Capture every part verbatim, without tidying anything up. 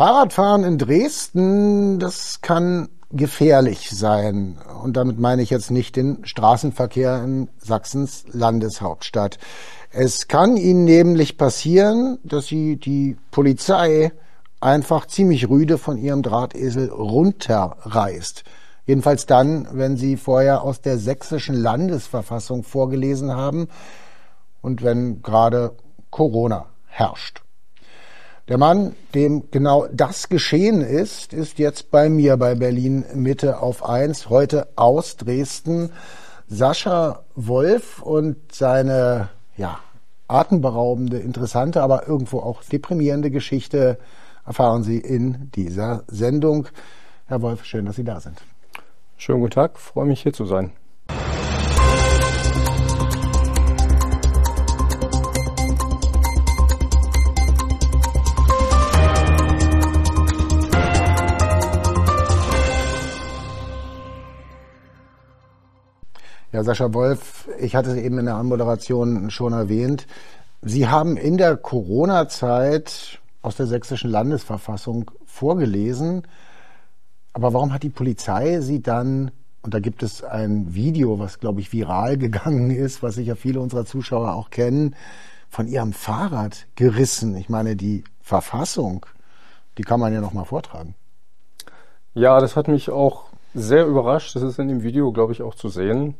Fahrradfahren in Dresden, das kann gefährlich sein. Und damit meine ich jetzt nicht den Straßenverkehr in Sachsens Landeshauptstadt. Es kann Ihnen nämlich passieren, dass Sie die Polizei einfach ziemlich rüde von Ihrem Drahtesel runterreißt. Jedenfalls dann, wenn Sie vorher aus der sächsischen Landesverfassung vorgelesen haben und wenn gerade Corona herrscht. Der Mann, dem genau das geschehen ist, ist jetzt bei mir bei Berlin Mitte auf eins, heute aus Dresden. Sascha Wolf und seine ja, atemberaubende, interessante, aber irgendwo auch deprimierende Geschichte erfahren Sie in dieser Sendung. Herr Wolf, schön, dass Sie da sind. Schönen guten Tag, freue mich hier zu sein. Ja, Sascha Wolf, ich hatte es eben in der Anmoderation schon erwähnt. Sie haben in der Corona-Zeit aus der sächsischen Landesverfassung vorgelesen. Aber warum hat die Polizei Sie dann, und da gibt es ein Video, was, glaube ich, viral gegangen ist, was sicher viele unserer Zuschauer auch kennen, von Ihrem Fahrrad gerissen? Ich meine, die Verfassung, die kann man ja noch mal vortragen. Ja, das hat mich auch sehr überrascht. Das ist in dem Video, glaube ich, auch zu sehen.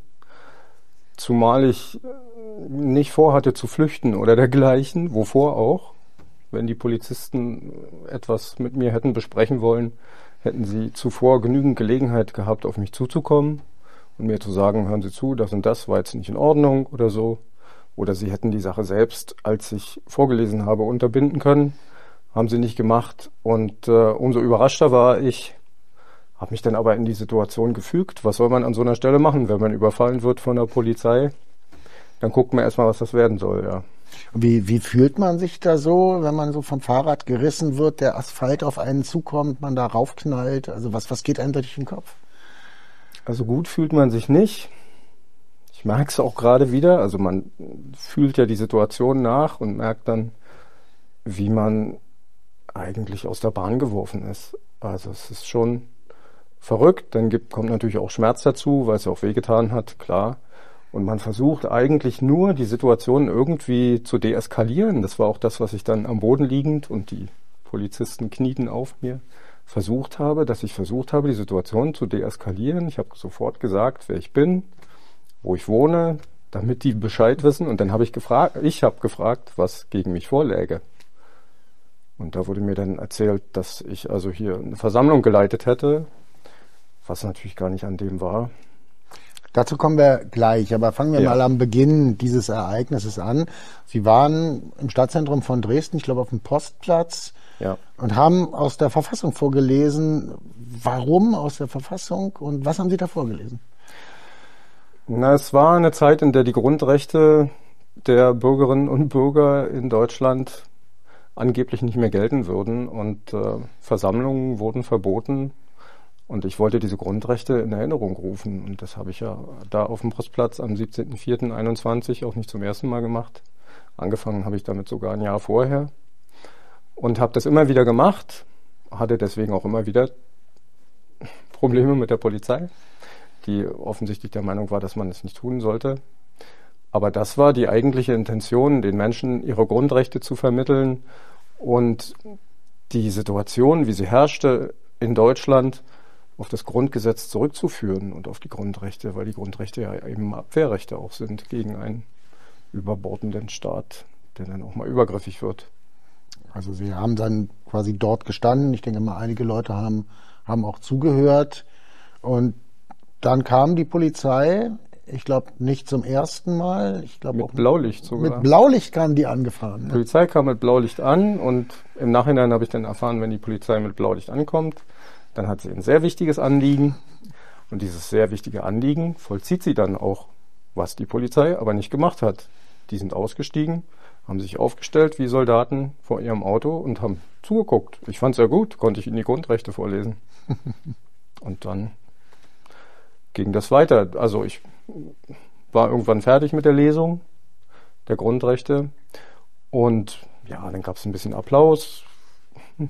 Zumal ich nicht vorhatte zu flüchten oder dergleichen, wovor auch. Wenn die Polizisten etwas mit mir hätten besprechen wollen, hätten sie zuvor genügend Gelegenheit gehabt, auf mich zuzukommen und mir zu sagen, hören Sie zu, das und das war jetzt nicht in Ordnung oder so. Oder sie hätten die Sache selbst, als ich vorgelesen habe, unterbinden können. Haben sie nicht gemacht. Und äh, umso überraschter war ich, habe mich dann aber in die Situation gefügt. Was soll man an so einer Stelle machen, wenn man überfallen wird von der Polizei? Dann guckt man erstmal, was das werden soll, ja. Wie, wie fühlt man sich da so, wenn man so vom Fahrrad gerissen wird, der Asphalt auf einen zukommt, man da raufknallt? Also was, was geht einem durch den Kopf? Also gut fühlt man sich nicht. Ich merke es auch gerade wieder. Also man fühlt ja die Situation nach und merkt dann, wie man eigentlich aus der Bahn geworfen ist. Also es ist schon verrückt. Dann gibt, kommt natürlich auch Schmerz dazu, weil es ja auch wehgetan hat, klar. Und man versucht eigentlich nur, die Situation irgendwie zu deeskalieren. Das war auch das, was ich dann am Boden liegend und die Polizisten knieten auf mir versucht habe, dass ich versucht habe, die Situation zu deeskalieren. Ich habe sofort gesagt, wer ich bin, wo ich wohne, damit die Bescheid wissen. Und dann habe ich gefragt, ich habe gefragt, was gegen mich vorläge. Und da wurde mir dann erzählt, dass ich also hier eine Versammlung geleitet hätte, was natürlich gar nicht an dem war. Dazu kommen wir gleich, aber fangen wir ja. mal am Beginn dieses Ereignisses an. Sie waren im Stadtzentrum von Dresden, ich glaube auf dem Postplatz, ja. und haben aus der Verfassung vorgelesen. Warum aus der Verfassung und was haben Sie da vorgelesen? Na, es war eine Zeit, in der die Grundrechte der Bürgerinnen und Bürger in Deutschland angeblich nicht mehr gelten würden und äh, Versammlungen wurden verboten. Und ich wollte diese Grundrechte in Erinnerung rufen. Und das habe ich ja da auf dem Postplatz am siebzehnten vierten einundzwanzig auch nicht zum ersten Mal gemacht. Angefangen habe ich damit sogar ein Jahr vorher. Und habe das immer wieder gemacht. Hatte deswegen auch immer wieder Probleme mit der Polizei, die offensichtlich der Meinung war, dass man es nicht tun sollte. Aber das war die eigentliche Intention, den Menschen ihre Grundrechte zu vermitteln. Und die Situation, wie sie herrschte in Deutschland, auf das Grundgesetz zurückzuführen und auf die Grundrechte, weil die Grundrechte ja eben Abwehrrechte auch sind gegen einen überbordenden Staat, der dann auch mal übergriffig wird. Also Sie haben dann quasi dort gestanden. Ich denke mal, einige Leute haben, haben auch zugehört. Und dann kam die Polizei, ich glaube nicht zum ersten Mal. Ich glaub mit auch Blaulicht sogar. Mit Blaulicht kamen die angefahren. Die Polizei kam mit Blaulicht an und im Nachhinein habe ich dann erfahren, wenn die Polizei mit Blaulicht ankommt, dann hat sie ein sehr wichtiges Anliegen und dieses sehr wichtige Anliegen vollzieht sie dann auch, was die Polizei aber nicht gemacht hat. Die sind ausgestiegen, haben sich aufgestellt wie Soldaten vor ihrem Auto und haben zugeguckt. Ich fand es sehr gut, konnte ich ihnen die Grundrechte vorlesen. Und dann ging das weiter. Also ich war irgendwann fertig mit der Lesung der Grundrechte und ja, dann gab es ein bisschen Applaus.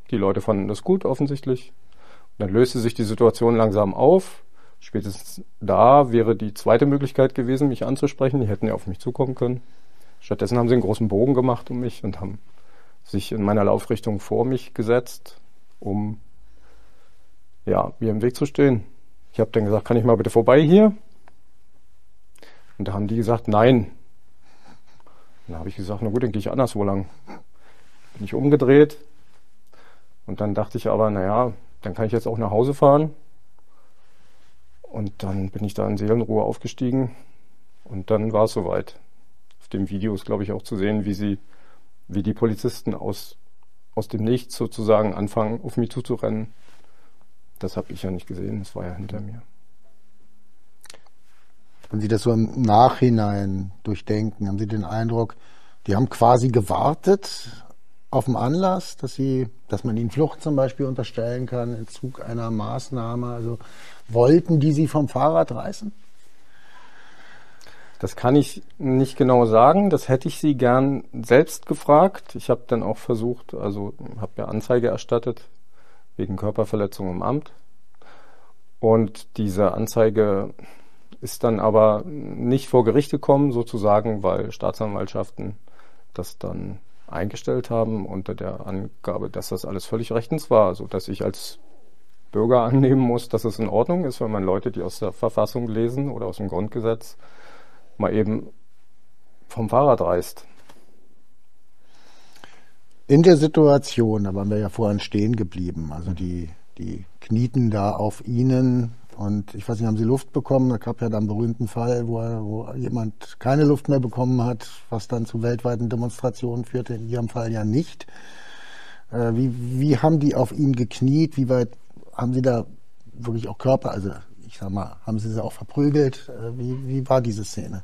Die Leute fanden das gut offensichtlich. Und dann löste sich die Situation langsam auf. Spätestens da wäre die zweite Möglichkeit gewesen, mich anzusprechen. Die hätten ja auf mich zukommen können. Stattdessen haben sie einen großen Bogen gemacht um mich und haben sich in meiner Laufrichtung vor mich gesetzt, um ja, mir im Weg zu stehen. Ich habe dann gesagt, kann ich mal bitte vorbei hier? Und da haben die gesagt, nein. Dann habe ich gesagt, na gut, dann gehe ich anderswo lang. Bin ich umgedreht und dann dachte ich aber, naja, dann kann ich jetzt auch nach Hause fahren. Und dann bin ich da in Seelenruhe aufgestiegen und dann war es soweit. Auf dem Video ist, glaube ich, auch zu sehen, wie sie, wie die Polizisten aus, aus dem Nichts sozusagen anfangen, auf mich zuzurennen. Das habe ich ja nicht gesehen, das war ja hinter mir. Wenn Sie das so im Nachhinein durchdenken, haben Sie den Eindruck, die haben quasi gewartet auf den Anlass, dass sie, dass man ihnen Flucht zum Beispiel unterstellen kann, im Zug einer Maßnahme. Also wollten die Sie vom Fahrrad reißen? Das kann ich nicht genau sagen. Das hätte ich Sie gern selbst gefragt. Ich habe dann auch versucht, also habe ja Anzeige erstattet wegen Körperverletzung im Amt. Und diese Anzeige ist dann aber nicht vor Gericht gekommen, sozusagen, weil Staatsanwaltschaften das dann eingestellt haben unter der Angabe, dass das alles völlig rechtens war, also dass ich als Bürger annehmen muss, dass es in Ordnung ist, wenn man Leute, die aus der Verfassung lesen oder aus dem Grundgesetz, mal eben vom Fahrrad reißt. In der Situation, da waren wir ja vorhin stehen geblieben, also die, die knieten da auf Ihnen und ich weiß nicht, haben Sie Luft bekommen? Da gab ja dann einen berühmten Fall, wo, wo jemand keine Luft mehr bekommen hat, was dann zu weltweiten Demonstrationen führte, in Ihrem Fall ja nicht. Äh, wie, wie haben die auf ihn gekniet? Wie weit haben Sie da wirklich auch Körper, also ich sag mal, haben Sie sie auch verprügelt? Äh, wie, wie war diese Szene?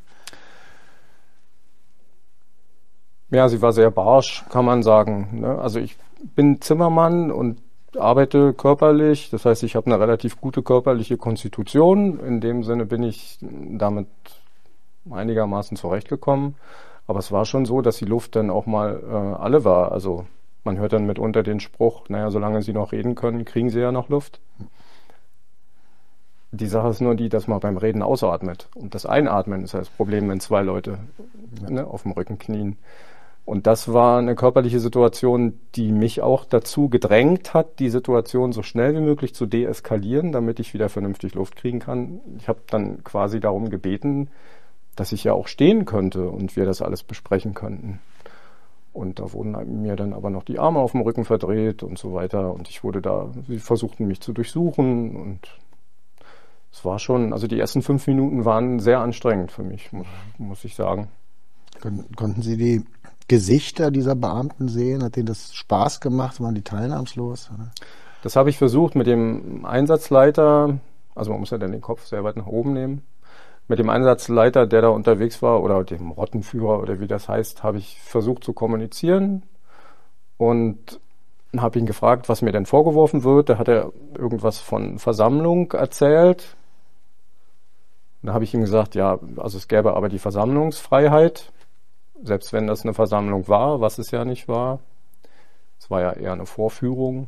Ja, sie war sehr barsch, kann man sagen. Ne? Also ich bin Zimmermann und arbeite körperlich. Das heißt, ich habe eine relativ gute körperliche Konstitution. In dem Sinne bin ich damit einigermaßen zurechtgekommen. Aber es war schon so, dass die Luft dann auch mal äh, alle war. Also man hört dann mitunter den Spruch, naja, solange sie noch reden können, kriegen sie ja noch Luft. Die Sache ist nur die, dass man beim Reden ausatmet. Und das Einatmen ist ja das Problem, wenn zwei Leute ne, auf dem Rücken knien. Und das war eine körperliche Situation, die mich auch dazu gedrängt hat, die Situation so schnell wie möglich zu deeskalieren, damit ich wieder vernünftig Luft kriegen kann. Ich habe dann quasi darum gebeten, dass ich ja auch stehen könnte und wir das alles besprechen könnten. Und da wurden mir dann aber noch die Arme auf dem Rücken verdreht und so weiter. Und ich wurde da, sie versuchten mich zu durchsuchen und es war schon, also die ersten fünf Minuten waren sehr anstrengend für mich, muss, muss ich sagen. Konnten Sie die Gesichter dieser Beamten sehen? Hat denen das Spaß gemacht? Waren die teilnahmslos? Oder? Das habe ich versucht mit dem Einsatzleiter, also man muss ja dann den Kopf sehr weit nach oben nehmen. Mit dem Einsatzleiter, der da unterwegs war, oder dem Rottenführer oder wie das heißt, habe ich versucht zu kommunizieren und habe ihn gefragt, was mir denn vorgeworfen wird. Da hat er irgendwas von Versammlung erzählt. Da habe ich ihm gesagt, ja, also es gäbe aber die Versammlungsfreiheit, selbst wenn das eine Versammlung war, was es ja nicht war. Es war ja eher eine Vorführung.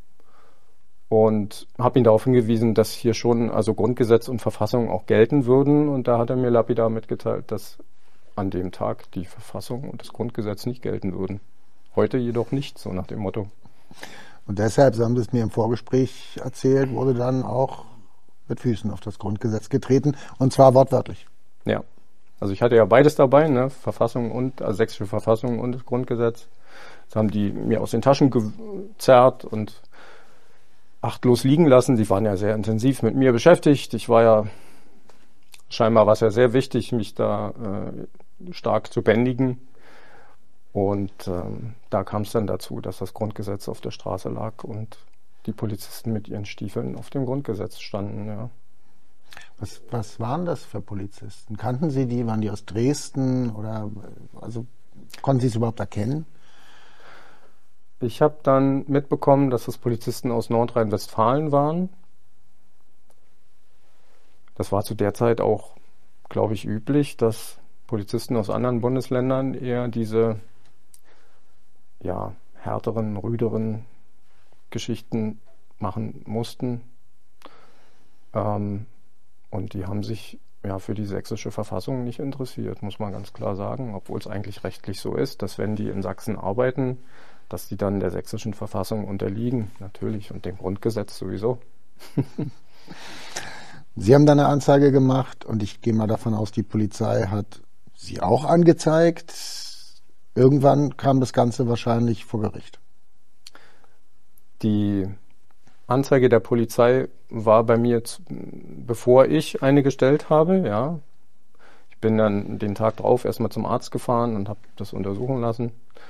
Und habe ihn darauf hingewiesen, dass hier schon also Grundgesetz und Verfassung auch gelten würden. Und da hat er mir lapidar mitgeteilt, dass an dem Tag die Verfassung und das Grundgesetz nicht gelten würden. Heute jedoch nicht, so nach dem Motto. Und deshalb, Sie haben das mir im Vorgespräch erzählt, wurde dann auch mit Füßen auf das Grundgesetz getreten, und zwar wortwörtlich. Ja, also ich hatte ja beides dabei, ne? Verfassung und, also sächsische Verfassung und das Grundgesetz. Das haben die mir aus den Taschen gezerrt und achtlos liegen lassen. Die waren ja sehr intensiv mit mir beschäftigt. Ich war ja, scheinbar war es ja sehr wichtig, mich da äh, stark zu bändigen. Und ähm, da kam es dann dazu, dass das Grundgesetz auf der Straße lag und die Polizisten mit ihren Stiefeln auf dem Grundgesetz standen. Ja. Was, was waren das für Polizisten? Kannten Sie die? Waren die aus Dresden? Oder also konnten Sie es überhaupt erkennen? Ich habe dann mitbekommen, dass das Polizisten aus Nordrhein-Westfalen waren. Das war zu der Zeit auch, glaube ich, üblich, dass Polizisten aus anderen Bundesländern eher diese ja, härteren, rüderen Geschichten machen mussten. Ähm, und die haben sich ja für die sächsische Verfassung nicht interessiert, muss man ganz klar sagen, obwohl es eigentlich rechtlich so ist, dass wenn die in Sachsen arbeiten, dass die dann der sächsischen Verfassung unterliegen, natürlich, und dem Grundgesetz sowieso. Sie haben dann eine Anzeige gemacht und ich gehe mal davon aus, die Polizei hat Sie auch angezeigt. Irgendwann kam das Ganze wahrscheinlich vor Gericht. Die Anzeige der Polizei war bei mir, bevor ich eine gestellt habe, ja. Ich bin dann den Tag drauf erstmal zum Arzt gefahren und habe das untersuchen lassen.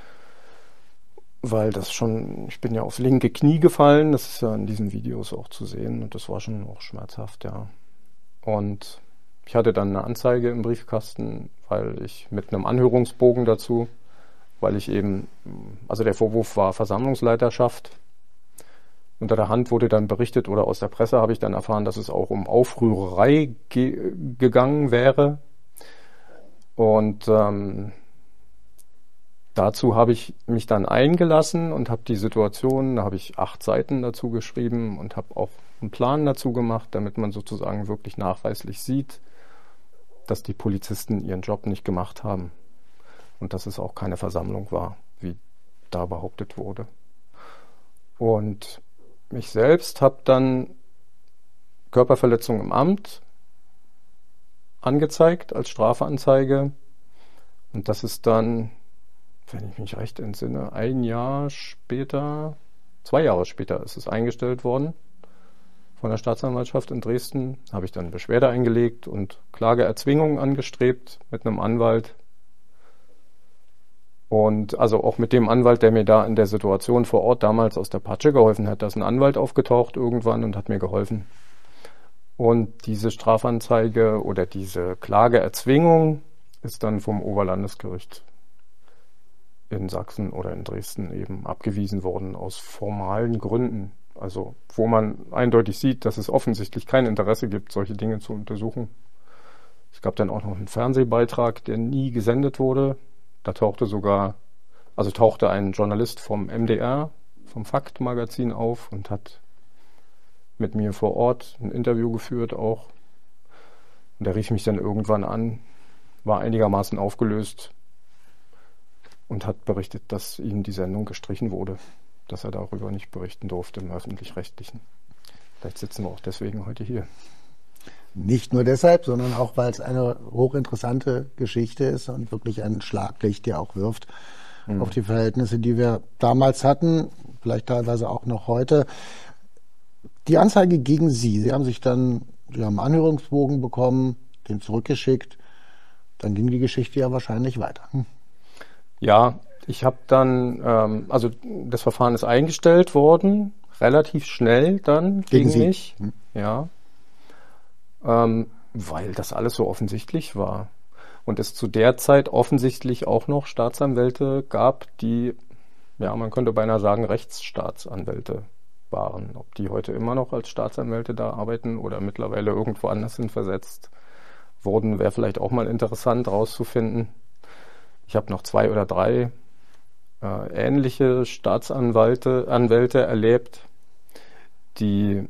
Weil das schon, ich bin ja aufs linke Knie gefallen, das ist ja in diesen Videos auch zu sehen und das war schon auch schmerzhaft, ja. Und ich hatte dann eine Anzeige im Briefkasten, weil ich mit einem Anhörungsbogen dazu, weil ich eben, also der Vorwurf war Versammlungsleiterschaft. Unter der Hand wurde dann berichtet oder aus der Presse habe ich dann erfahren, dass es auch um Aufrührerei ge- gegangen wäre. Und ähm, dazu habe ich mich dann eingelassen und habe die Situation, da habe ich acht Seiten dazu geschrieben und habe auch einen Plan dazu gemacht, damit man sozusagen wirklich nachweislich sieht, dass die Polizisten ihren Job nicht gemacht haben und dass es auch keine Versammlung war, wie da behauptet wurde. Und ich selbst habe dann Körperverletzung im Amt angezeigt als Strafanzeige und das ist dann, wenn ich mich recht entsinne, ein Jahr später, zwei Jahre später ist es eingestellt worden von der Staatsanwaltschaft in Dresden. Habe ich dann Beschwerde eingelegt und Klageerzwingung angestrebt mit einem Anwalt. Und also auch mit dem Anwalt, der mir da in der Situation vor Ort damals aus der Patsche geholfen hat. Da ist ein Anwalt aufgetaucht irgendwann und hat mir geholfen. Und diese Strafanzeige oder diese Klageerzwingung ist dann vom Oberlandesgericht in Sachsen oder in Dresden eben abgewiesen worden aus formalen Gründen. Also wo man eindeutig sieht, dass es offensichtlich kein Interesse gibt, solche Dinge zu untersuchen. Es gab dann auch noch einen Fernsehbeitrag, der nie gesendet wurde. Da tauchte sogar, also tauchte ein Journalist vom M D R, vom Fakt-Magazin auf und hat mit mir vor Ort ein Interview geführt auch. Und der rief mich dann irgendwann an, war einigermaßen aufgelöst und hat berichtet, dass ihm die Sendung gestrichen wurde, dass er darüber nicht berichten durfte im Öffentlich-Rechtlichen. Vielleicht sitzen wir auch deswegen heute hier. Nicht nur deshalb, sondern auch, weil es eine hochinteressante Geschichte ist und wirklich ein Schlaglicht ja auch wirft mhm. auf die Verhältnisse, die wir damals hatten, vielleicht teilweise auch noch heute. Die Anzeige gegen Sie, Sie haben sich dann, Sie haben einen Anhörungsbogen bekommen, den zurückgeschickt, dann ging die Geschichte ja wahrscheinlich weiter. Hm. Ja, ich habe dann, ähm, also das Verfahren ist eingestellt worden, relativ schnell dann gegen, gegen mich, hm. ja. Ähm, weil das alles so offensichtlich war. Und es zu der Zeit offensichtlich auch noch Staatsanwälte gab, die, ja, man könnte beinahe sagen, Rechtsstaatsanwälte waren. Ob die heute immer noch als Staatsanwälte da arbeiten oder mittlerweile irgendwo anders hin versetzt wurden, wäre vielleicht auch mal interessant rauszufinden. Ich habe noch zwei oder drei äh, ähnliche Staatsanwälte Anwälte erlebt, die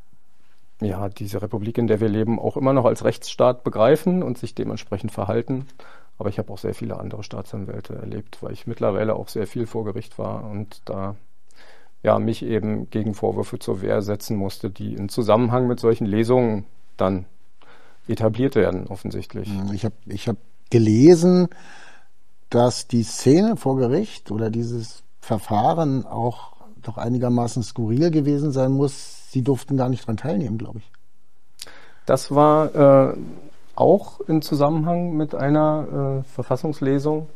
ja, diese Republik, in der wir leben, auch immer noch als Rechtsstaat begreifen und sich dementsprechend verhalten. Aber ich habe auch sehr viele andere Staatsanwälte erlebt, weil ich mittlerweile auch sehr viel vor Gericht war und da ja, mich eben gegen Vorwürfe zur Wehr setzen musste, die in Zusammenhang mit solchen Lesungen dann etabliert werden, offensichtlich. Ich habe ich hab gelesen, dass die Szene vor Gericht oder dieses Verfahren auch doch einigermaßen skurril gewesen sein muss. Sie durften gar nicht daran teilnehmen, glaube ich. Das war äh, auch in Zusammenhang mit einer äh, Verfassungslesung.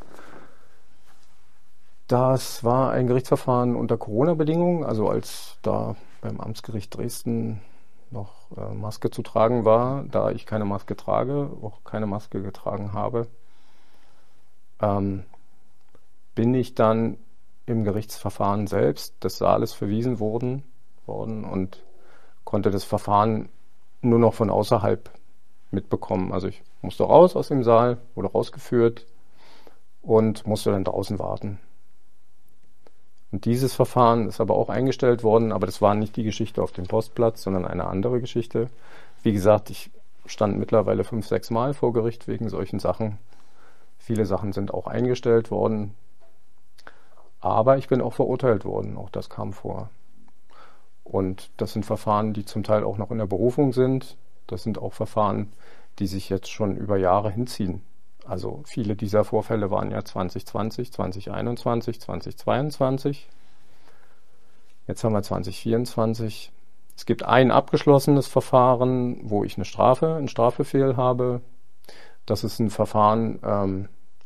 Das war ein Gerichtsverfahren unter Corona-Bedingungen, also als da beim Amtsgericht Dresden noch äh, Maske zu tragen war, da ich keine Maske trage, auch keine Maske getragen habe, ähm, bin ich dann im Gerichtsverfahren selbst des Saales verwiesen worden, worden und konnte das Verfahren nur noch von außerhalb mitbekommen. Also ich musste raus aus dem Saal, wurde rausgeführt und musste dann draußen warten. Und dieses Verfahren ist aber auch eingestellt worden, aber das war nicht die Geschichte auf dem Postplatz, sondern eine andere Geschichte. Wie gesagt, ich stand mittlerweile fünf, sechs Mal vor Gericht wegen solchen Sachen. Viele Sachen sind auch eingestellt worden, aber ich bin auch verurteilt worden, auch das kam vor. Und das sind Verfahren, die zum Teil auch noch in der Berufung sind. Das sind auch Verfahren, die sich jetzt schon über Jahre hinziehen. Also viele dieser Vorfälle waren ja zwanzig zwanzig, zwanzig einundzwanzig, zwanzig zweiundzwanzig. Jetzt haben wir zwanzig vierundzwanzig. Es gibt ein abgeschlossenes Verfahren, wo ich eine Strafe, einen Strafbefehl habe. Das ist ein Verfahren, ähm,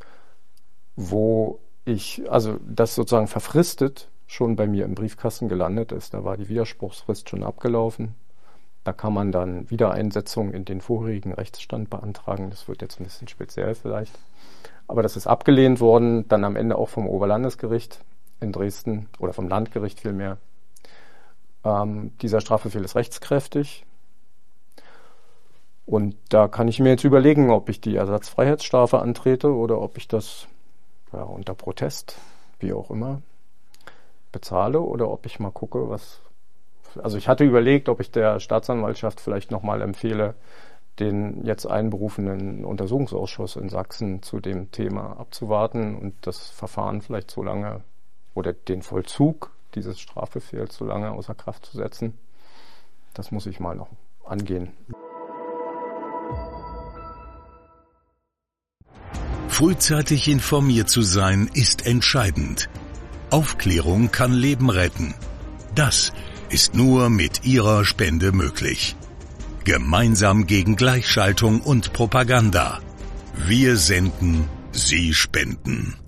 wo ich, also das sozusagen verfristet schon bei mir im Briefkasten gelandet ist. Da war die Widerspruchsfrist schon abgelaufen. Da kann man dann Wiedereinsetzung in den vorherigen Rechtsstand beantragen. Das wird jetzt ein bisschen speziell vielleicht. Aber das ist abgelehnt worden, dann am Ende auch vom Oberlandesgericht in Dresden oder vom Landgericht vielmehr. Ähm, dieser Strafbefehl ist rechtskräftig. Und da kann ich mir jetzt überlegen, ob ich die Ersatzfreiheitsstrafe antrete oder ob ich das ja, unter Protest, wie auch immer, bezahle oder ob ich mal gucke, was... Also ich hatte überlegt, ob ich der Staatsanwaltschaft vielleicht nochmal empfehle, den jetzt einberufenen Untersuchungsausschuss in Sachsen zu dem Thema abzuwarten und das Verfahren vielleicht so lange oder den Vollzug dieses Strafbefehls so lange außer Kraft zu setzen. Das muss ich mal noch angehen. Frühzeitig informiert zu sein, ist entscheidend. Aufklärung kann Leben retten. Das ist nur mit Ihrer Spende möglich. Gemeinsam gegen Gleichschaltung und Propaganda. Wir senden, Sie spenden.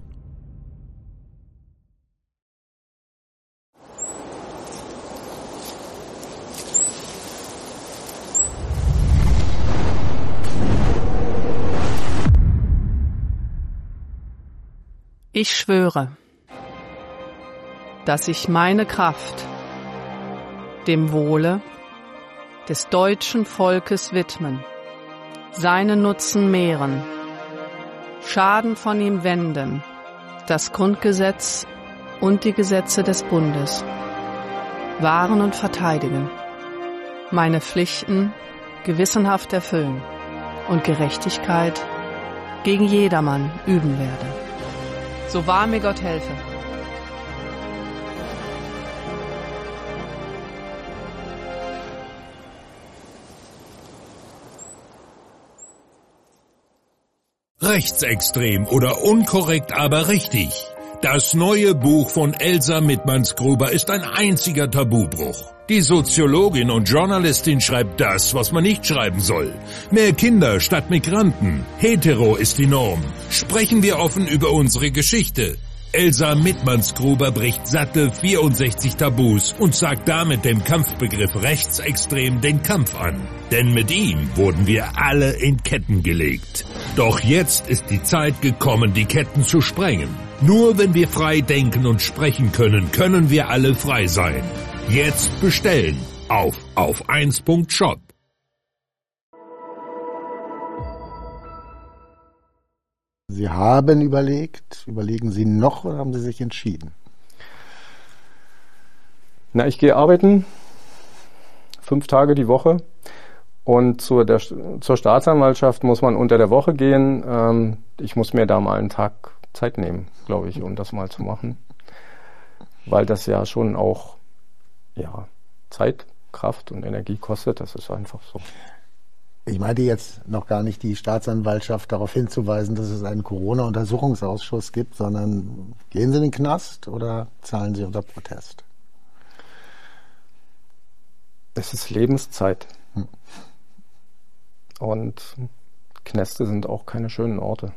Ich schwöre, dass ich meine Kraft dem Wohle des deutschen Volkes widmen, seinen Nutzen mehren, Schaden von ihm wenden, das Grundgesetz und die Gesetze des Bundes wahren und verteidigen, meine Pflichten gewissenhaft erfüllen und Gerechtigkeit gegen jedermann üben werde. So wahr mir Gott helfe. Rechtsextrem oder unkorrekt, aber richtig. Das neue Buch von Elsa Mittmanns-Gruber ist ein einziger Tabubruch. Die Soziologin und Journalistin schreibt das, was man nicht schreiben soll. Mehr Kinder statt Migranten. Hetero ist die Norm. Sprechen wir offen über unsere Geschichte. Elsa Mittmanns-Gruber bricht satte vierundsechzig Tabus und sagt damit dem Kampfbegriff rechtsextrem den Kampf an. Denn mit ihm wurden wir alle in Ketten gelegt. Doch jetzt ist die Zeit gekommen, die Ketten zu sprengen. Nur wenn wir frei denken und sprechen können, können wir alle frei sein. Jetzt bestellen auf auf eins punkt shop. Sie haben überlegt, überlegen Sie noch oder haben Sie sich entschieden? Na, ich gehe arbeiten, fünf Tage die Woche. Und zur, der, zur Staatsanwaltschaft muss man unter der Woche gehen. Ähm, ich muss mir da mal einen Tag Zeit nehmen, glaube ich, um das mal zu machen. Weil das ja schon auch ja, Zeit, Kraft und Energie kostet. Das ist einfach so. Ich meinte jetzt noch gar nicht die Staatsanwaltschaft darauf hinzuweisen, dass es einen Corona-Untersuchungsausschuss gibt, sondern gehen Sie in den Knast oder zahlen Sie unter Protest? Es ist Lebenszeit. Hm. Und Knäste sind auch keine schönen Orte.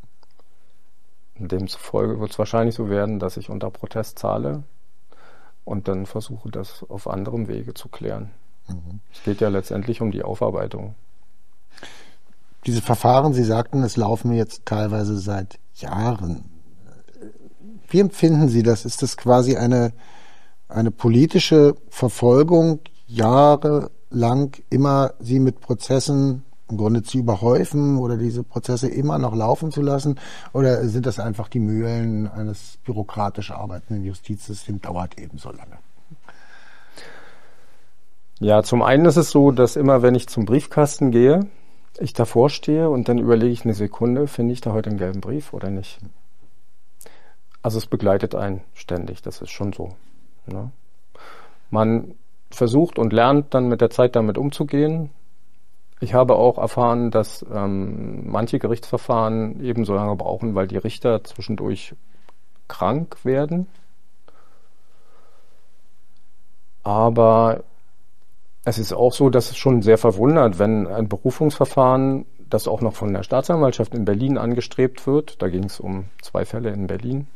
Demzufolge wird es wahrscheinlich so werden, dass ich unter Protest zahle und dann versuche, das auf anderem Wege zu klären. Mhm. Es geht ja letztendlich um die Aufarbeitung. Diese Verfahren, Sie sagten, es laufen jetzt teilweise seit Jahren. Wie empfinden Sie das? Ist das quasi eine, eine politische Verfolgung, jahrelang immer Sie mit Prozessen im Grunde zu überhäufen oder diese Prozesse immer noch laufen zu lassen? Oder sind das einfach die Mühlen eines bürokratisch arbeitenden Justizsystems, dauert eben so lange? Ja, zum einen ist es so, dass immer, wenn ich zum Briefkasten gehe, ich davor stehe und dann überlege ich eine Sekunde, finde ich da heute einen gelben Brief oder nicht? Also es begleitet einen ständig, das ist schon so. Ne? Man versucht und lernt dann mit der Zeit damit umzugehen. Ich habe auch erfahren, dass ähm, manche Gerichtsverfahren ebenso lange brauchen, weil die Richter zwischendurch krank werden. Aber es ist auch so, dass es schon sehr verwundert, wenn ein Berufungsverfahren, das auch noch von der Staatsanwaltschaft in Berlin angestrebt wird, da ging es um zwei Fälle in Berlin,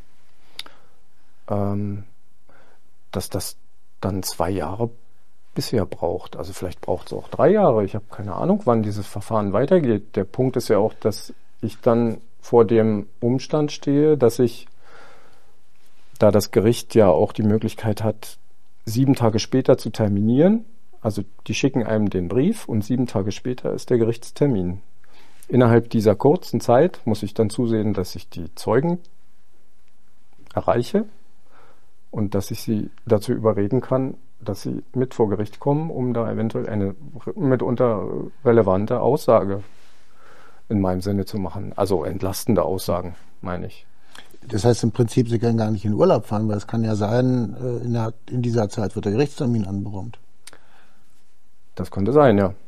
ähm, dass das dann zwei Jahre bisher braucht. Also vielleicht braucht es auch drei Jahre. Ich habe keine Ahnung, wann dieses Verfahren weitergeht. Der Punkt ist ja auch, dass ich dann vor dem Umstand stehe, dass ich, da das Gericht ja auch die Möglichkeit hat, sieben Tage später zu terminieren, also die schicken einem den Brief und sieben Tage später ist der Gerichtstermin. Innerhalb dieser kurzen Zeit muss ich dann zusehen, dass ich die Zeugen erreiche und dass ich sie dazu überreden kann, dass sie mit vor Gericht kommen, um da eventuell eine mitunter relevante Aussage in meinem Sinne zu machen. Also entlastende Aussagen, meine ich. Das heißt im Prinzip, Sie können gar nicht in Urlaub fahren, weil es kann ja sein, in, der, in dieser Zeit wird der Gerichtstermin anberaumt. Das könnte sein, ja.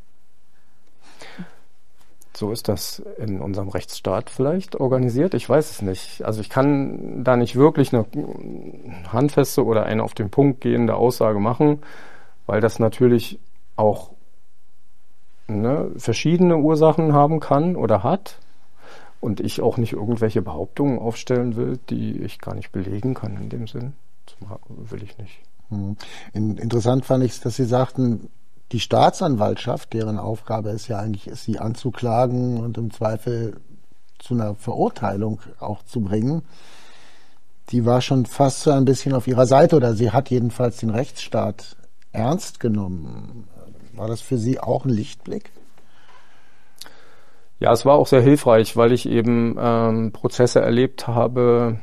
So ist das in unserem Rechtsstaat vielleicht organisiert. Ich weiß es nicht. Also ich kann da nicht wirklich eine handfeste oder eine auf den Punkt gehende Aussage machen, weil das natürlich auch ne, verschiedene Ursachen haben kann oder hat und ich auch nicht irgendwelche Behauptungen aufstellen will, die ich gar nicht belegen kann in dem Sinn. Das will ich nicht. Hm. Interessant fand ich es, dass Sie sagten, die Staatsanwaltschaft, deren Aufgabe es ja eigentlich ist, sie anzuklagen und im Zweifel zu einer Verurteilung auch zu bringen, die war schon fast so ein bisschen auf ihrer Seite oder sie hat jedenfalls den Rechtsstaat ernst genommen. War das für Sie auch ein Lichtblick? Ja, es war auch sehr hilfreich, weil ich eben ähm, Prozesse erlebt habe,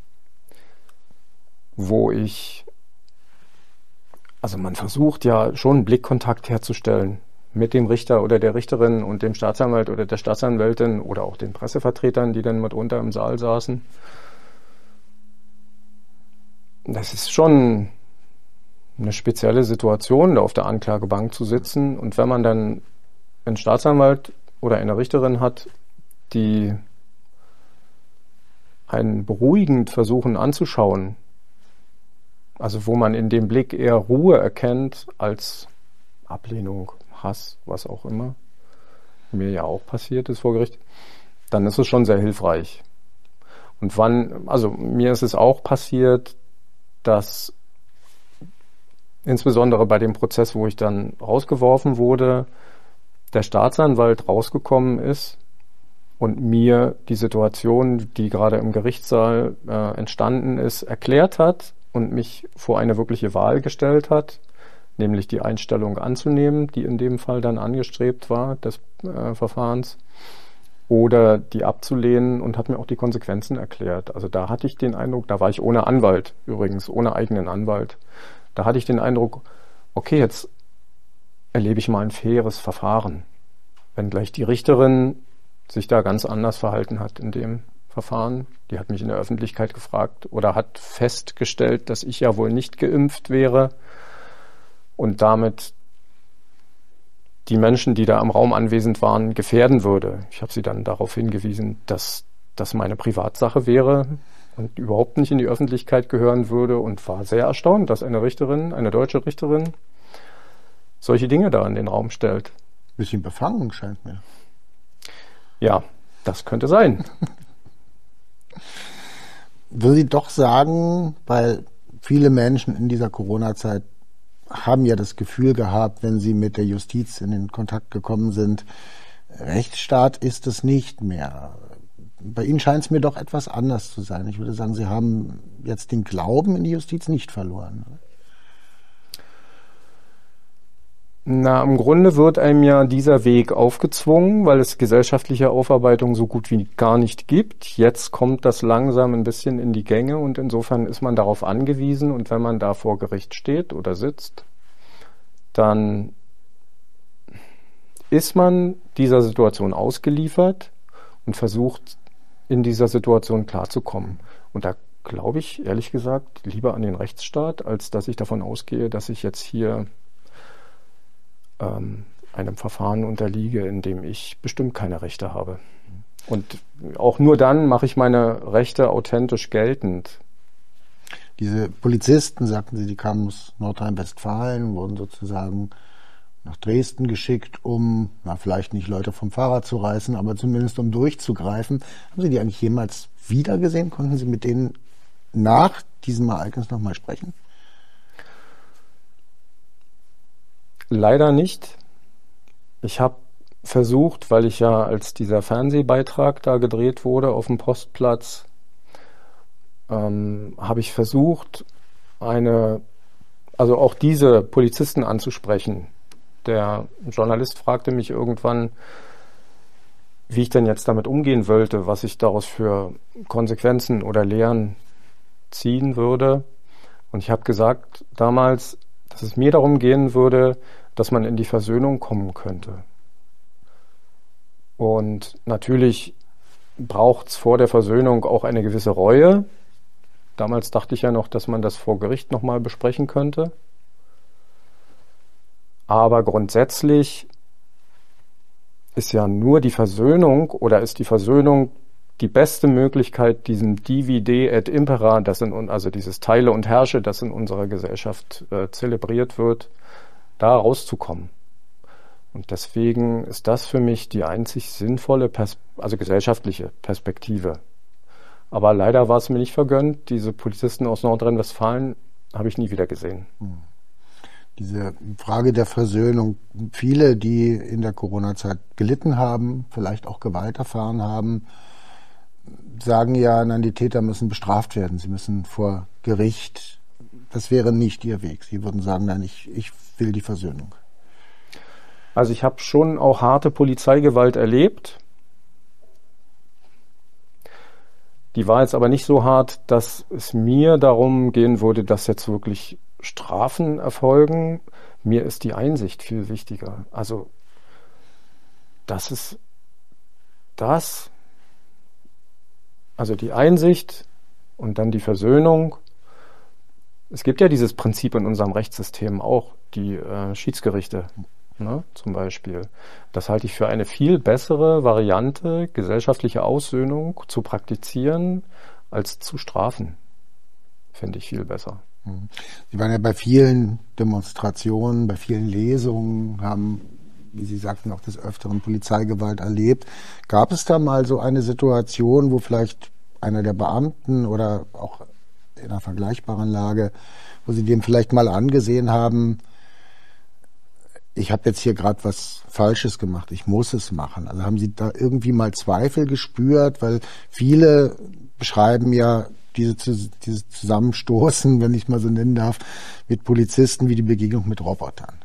wo ich Also man versucht ja schon Blickkontakt herzustellen mit dem Richter oder der Richterin und dem Staatsanwalt oder der Staatsanwältin oder auch den Pressevertretern, die dann mitunter im Saal saßen. Das ist schon eine spezielle Situation, da auf der Anklagebank zu sitzen. Und wenn man dann einen Staatsanwalt oder eine Richterin hat, die einen beruhigend versuchen anzuschauen, also wo man in dem Blick eher Ruhe erkennt als Ablehnung, Hass, was auch immer, mir ja auch passiert ist vor Gericht, dann ist es schon sehr hilfreich. Und wann, also mir ist es auch passiert, dass insbesondere bei dem Prozess, wo ich dann rausgeworfen wurde, der Staatsanwalt rausgekommen ist und mir die Situation, die gerade im Gerichtssaal äh, entstanden ist, erklärt hat und mich vor eine wirkliche Wahl gestellt hat, nämlich die Einstellung anzunehmen, die in dem Fall dann angestrebt war, des äh, Verfahrens, oder die abzulehnen und hat mir auch die Konsequenzen erklärt. Also da hatte ich den Eindruck, da war ich ohne Anwalt übrigens, ohne eigenen Anwalt, da hatte ich den Eindruck, okay, jetzt erlebe ich mal ein faires Verfahren, wenngleich die Richterin sich da ganz anders verhalten hat in dem Verfahren. Die hat mich in der Öffentlichkeit gefragt oder hat festgestellt, dass ich ja wohl nicht geimpft wäre und damit die Menschen, die da im Raum anwesend waren, gefährden würde. Ich habe sie dann darauf hingewiesen, dass das meine Privatsache wäre und überhaupt nicht in die Öffentlichkeit gehören würde und war sehr erstaunt, dass eine Richterin, eine deutsche Richterin, solche Dinge da in den Raum stellt. Bisschen befangen scheint mir. Ja, das könnte sein. Würde ich doch sagen, weil viele Menschen in dieser Corona-Zeit haben ja das Gefühl gehabt, wenn sie mit der Justiz in den Kontakt gekommen sind, Rechtsstaat ist es nicht mehr. Bei Ihnen scheint es mir doch etwas anders zu sein. Ich würde sagen, Sie haben jetzt den Glauben in die Justiz nicht verloren. Na, im Grunde wird einem ja dieser Weg aufgezwungen, weil es gesellschaftliche Aufarbeitung so gut wie gar nicht gibt. Jetzt kommt das langsam ein bisschen in die Gänge und insofern ist man darauf angewiesen und wenn man da vor Gericht steht oder sitzt, dann ist man dieser Situation ausgeliefert und versucht, in dieser Situation klarzukommen. Und da glaube ich, ehrlich gesagt, lieber an den Rechtsstaat, als dass ich davon ausgehe, dass ich jetzt hier ähm, einem Verfahren unterliege, in dem ich bestimmt keine Rechte habe. Und auch nur dann mache ich meine Rechte authentisch geltend. Diese Polizisten, sagten Sie, die kamen aus Nordrhein-Westfalen, wurden sozusagen nach Dresden geschickt, um, na, vielleicht nicht Leute vom Fahrrad zu reißen, aber zumindest um durchzugreifen. Haben Sie die eigentlich jemals wiedergesehen? Konnten Sie mit denen nach diesem Ereignis nochmal sprechen? Leider nicht. Ich habe versucht, weil ich ja, als dieser Fernsehbeitrag da gedreht wurde auf dem Postplatz, ähm, habe ich versucht, eine, also auch diese Polizisten anzusprechen. Der Journalist fragte mich irgendwann, wie ich denn jetzt damit umgehen wollte, was ich daraus für Konsequenzen oder Lehren ziehen würde. Und ich habe gesagt damals, dass es mir darum gehen würde, dass man in die Versöhnung kommen könnte. Und natürlich braucht es vor der Versöhnung auch eine gewisse Reue. Damals dachte ich ja noch, dass man das vor Gericht nochmal besprechen könnte. Aber grundsätzlich ist ja nur die Versöhnung oder ist die Versöhnung die beste Möglichkeit, diesem Divide et Impera, das in, also dieses Teile und Herrsche, das in unserer Gesellschaft äh, zelebriert wird, da rauszukommen. Und deswegen ist das für mich die einzig sinnvolle, Pers- also gesellschaftliche Perspektive. Aber leider war es mir nicht vergönnt. Diese Polizisten aus Nordrhein-Westfalen habe ich nie wieder gesehen. Hm. Diese Frage der Versöhnung. Viele, die in der Corona-Zeit gelitten haben, vielleicht auch Gewalt erfahren haben, sagen ja, nein, die Täter müssen bestraft werden. Sie müssen vor Gericht. Das wäre nicht Ihr Weg. Sie würden sagen, nein, ich, ich will die Versöhnung. Also ich habe schon auch harte Polizeigewalt erlebt. Die war jetzt aber nicht so hart, dass es mir darum gehen würde, dass jetzt wirklich Strafen erfolgen. Mir ist die Einsicht viel wichtiger. Also das ist das, also die Einsicht und dann die Versöhnung. Es gibt ja dieses Prinzip in unserem Rechtssystem auch, die äh, Schiedsgerichte, ne, zum Beispiel. Das halte ich für eine viel bessere Variante, gesellschaftliche Aussöhnung zu praktizieren, als zu strafen. Finde ich viel besser. Sie waren ja bei vielen Demonstrationen, bei vielen Lesungen, haben, wie Sie sagten, auch des Öfteren Polizeigewalt erlebt. Gab es da mal so eine Situation, wo vielleicht einer der Beamten oder auch in einer vergleichbaren Lage, wo Sie dem vielleicht mal angesehen haben, ich habe jetzt hier gerade was Falsches gemacht, ich muss es machen. Also haben Sie da irgendwie mal Zweifel gespürt, weil viele beschreiben ja diese, dieses Zusammenstoßen, wenn ich mal so nennen darf, mit Polizisten wie die Begegnung mit Robotern.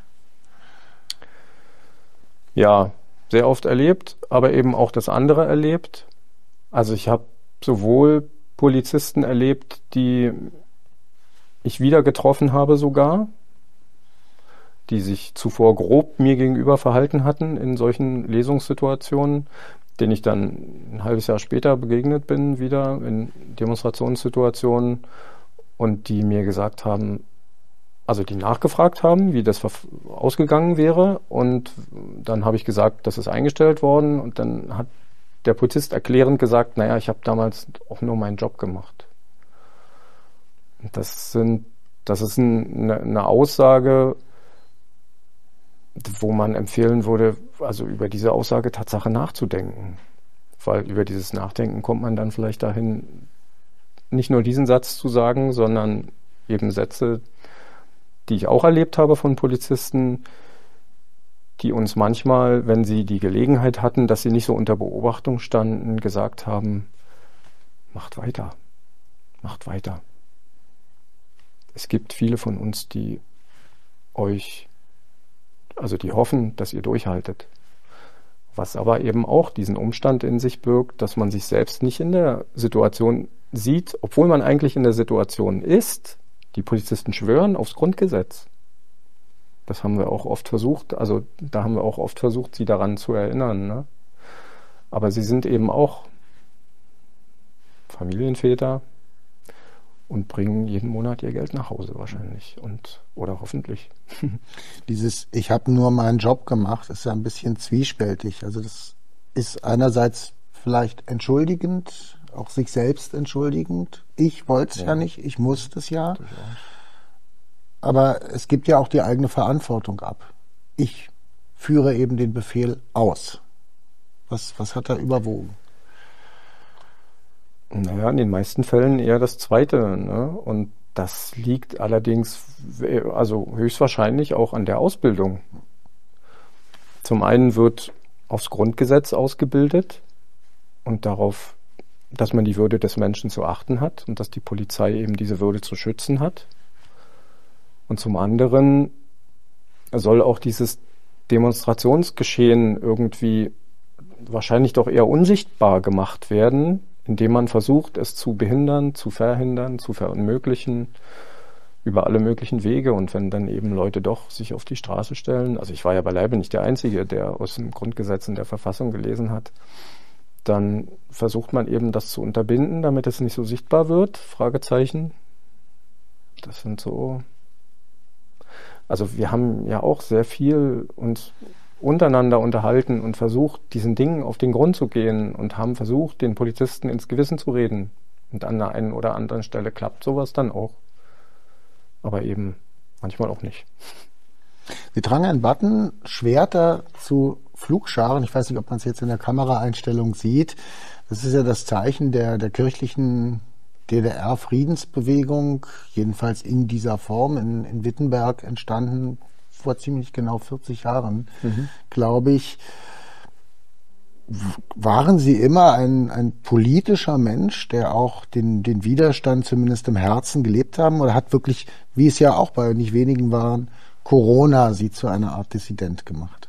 Ja, sehr oft erlebt, aber eben auch das andere erlebt. Also ich habe sowohl Polizisten erlebt, die ich wieder getroffen habe sogar, die sich zuvor grob mir gegenüber verhalten hatten in solchen Lesungssituationen, denen ich dann ein halbes Jahr später begegnet bin, wieder in Demonstrationssituationen und die mir gesagt haben, also die nachgefragt haben, wie das ausgegangen wäre und dann habe ich gesagt, das ist eingestellt worden und dann hat der Polizist erklärend gesagt, naja, ich habe damals auch nur meinen Job gemacht. Das sind, das ist ein, eine, eine Aussage, wo man empfehlen würde, also über diese Aussage Tatsache nachzudenken. Weil über dieses Nachdenken kommt man dann vielleicht dahin, nicht nur diesen Satz zu sagen, sondern eben Sätze, die ich auch erlebt habe von Polizisten, die uns manchmal, wenn sie die Gelegenheit hatten, dass sie nicht so unter Beobachtung standen, gesagt haben, macht weiter, macht weiter. Es gibt viele von uns, die euch Also die hoffen, dass ihr durchhaltet. Was aber eben auch diesen Umstand in sich birgt, dass man sich selbst nicht in der Situation sieht, obwohl man eigentlich in der Situation ist. Die Polizisten schwören aufs Grundgesetz. Das haben wir auch oft versucht, also da haben wir auch oft versucht, sie daran zu erinnern. Ne? Aber sie sind eben auch Familienväter und bringen jeden Monat ihr Geld nach Hause wahrscheinlich und oder hoffentlich. Dieses Ich habe nur meinen Job gemacht ist ja ein bisschen zwiespältig. Also das ist einerseits vielleicht entschuldigend, auch sich selbst entschuldigend. Ich wollte es ja. ja nicht, ich musste es ja. Aber es gibt ja auch die eigene Verantwortung ab. Ich führe eben den Befehl aus. Was, was hat da überwogen? Naja, in den meisten Fällen eher das Zweite. Ne? Und das liegt allerdings, also höchstwahrscheinlich auch an der Ausbildung. Zum einen wird aufs Grundgesetz ausgebildet und darauf, dass man die Würde des Menschen zu achten hat und dass die Polizei eben diese Würde zu schützen hat. Und zum anderen soll auch dieses Demonstrationsgeschehen irgendwie wahrscheinlich doch eher unsichtbar gemacht werden, indem man versucht, es zu behindern, zu verhindern, zu verunmöglichen, über alle möglichen Wege. Und wenn dann eben Leute doch sich auf die Straße stellen, also ich war ja beileibe nicht der Einzige, der aus dem Grundgesetz und der Verfassung gelesen hat, dann versucht man eben das zu unterbinden, damit es nicht so sichtbar wird, Fragezeichen. Das sind so... Also wir haben ja auch sehr viel uns untereinander unterhalten und versucht, diesen Dingen auf den Grund zu gehen und haben versucht, den Polizisten ins Gewissen zu reden. Und an der einen oder anderen Stelle klappt sowas dann auch. Aber eben manchmal auch nicht. Sie tragen einen Button, Schwerter zu Pflugscharen. Ich weiß nicht, ob man es jetzt in der Kameraeinstellung sieht. Das ist ja das Zeichen der, der kirchlichen D D R-Friedensbewegung, jedenfalls in dieser Form, in, in Wittenberg entstanden, vor ziemlich genau vierzig Jahren, mhm. glaube ich. Waren Sie immer ein, ein politischer Mensch, der auch den, den Widerstand zumindest im Herzen gelebt haben? Oder hat wirklich, wie es ja auch bei nicht wenigen waren, Corona Sie zu einer Art Dissident gemacht?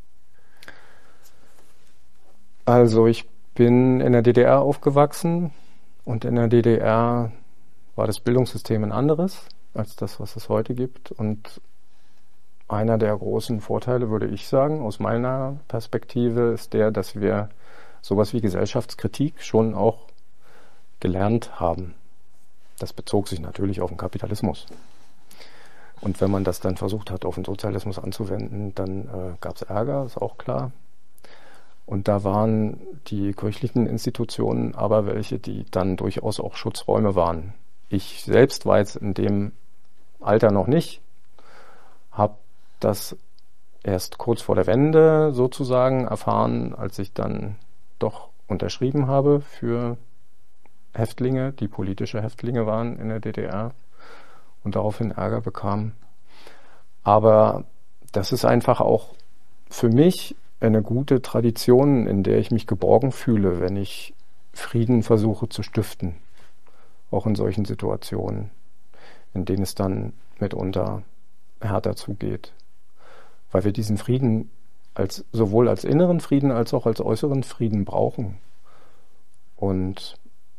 Also ich bin in der D D R aufgewachsen und in der D D R war das Bildungssystem ein anderes als das, was es heute gibt. Und einer der großen Vorteile, würde ich sagen, aus meiner Perspektive, ist der, dass wir sowas wie Gesellschaftskritik schon auch gelernt haben. Das bezog sich natürlich auf den Kapitalismus. Und wenn man das dann versucht hat, auf den Sozialismus anzuwenden, dann äh, gab es Ärger, ist auch klar. Und da waren die kirchlichen Institutionen aber welche, die dann durchaus auch Schutzräume waren. Ich selbst war jetzt in dem Alter noch nicht, habe das erst kurz vor der Wende sozusagen erfahren, als ich dann doch unterschrieben habe für Häftlinge, die politische Häftlinge waren in der D D R und daraufhin Ärger bekam. Aber das ist einfach auch für mich eine gute Tradition, in der ich mich geborgen fühle, wenn ich Frieden versuche zu stiften. Auch in solchen Situationen, in denen es dann mitunter härter zugeht. Weil wir diesen Frieden als, sowohl als inneren Frieden als auch als äußeren Frieden brauchen. Und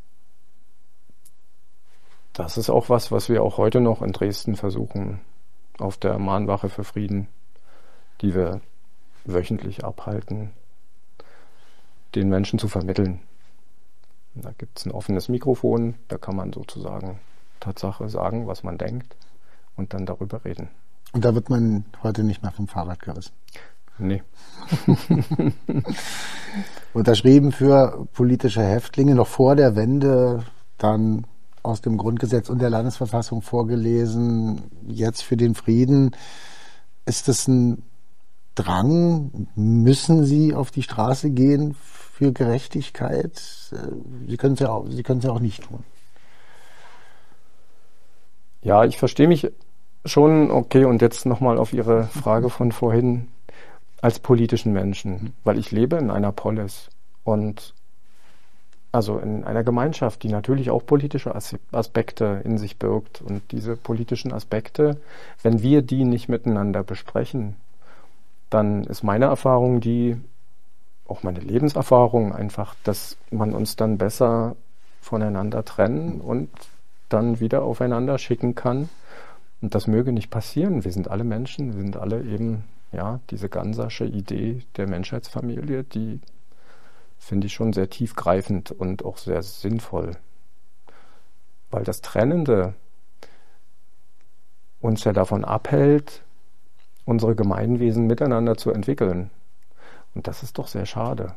das ist auch was, was wir auch heute noch in Dresden versuchen, auf der Mahnwache für Frieden, die wir wöchentlich abhalten, den Menschen zu vermitteln. Da gibt es ein offenes Mikrofon, da kann man sozusagen Tatsache sagen, was man denkt und dann darüber reden. Und da wird man heute nicht mehr vom Fahrrad gerissen? Nee. Unterschrieben für politische Häftlinge, noch vor der Wende, dann aus dem Grundgesetz und der Landesverfassung vorgelesen, jetzt für den Frieden. Ist das ein Drang? Müssen Sie auf die Straße gehen für Gerechtigkeit? Sie können es ja auch, Sie können es ja auch nicht tun. Ja, ich verstehe mich schon, okay, und jetzt nochmal auf Ihre Frage von vorhin, als politischen Menschen, weil ich lebe in einer Polis und also in einer Gemeinschaft, die natürlich auch politische Aspekte in sich birgt. Und diese politischen Aspekte, wenn wir die nicht miteinander besprechen, dann ist meine Erfahrung die, auch meine Lebenserfahrung einfach, dass man uns dann besser voneinander trennen und dann wieder aufeinander schicken kann. Und das möge nicht passieren. Wir sind alle Menschen, wir sind alle eben, ja, diese Gansersche Idee der Menschheitsfamilie, die finde ich schon sehr tiefgreifend und auch sehr sinnvoll. Weil das Trennende uns ja davon abhält, unsere Gemeinwesen miteinander zu entwickeln. Und das ist doch sehr schade.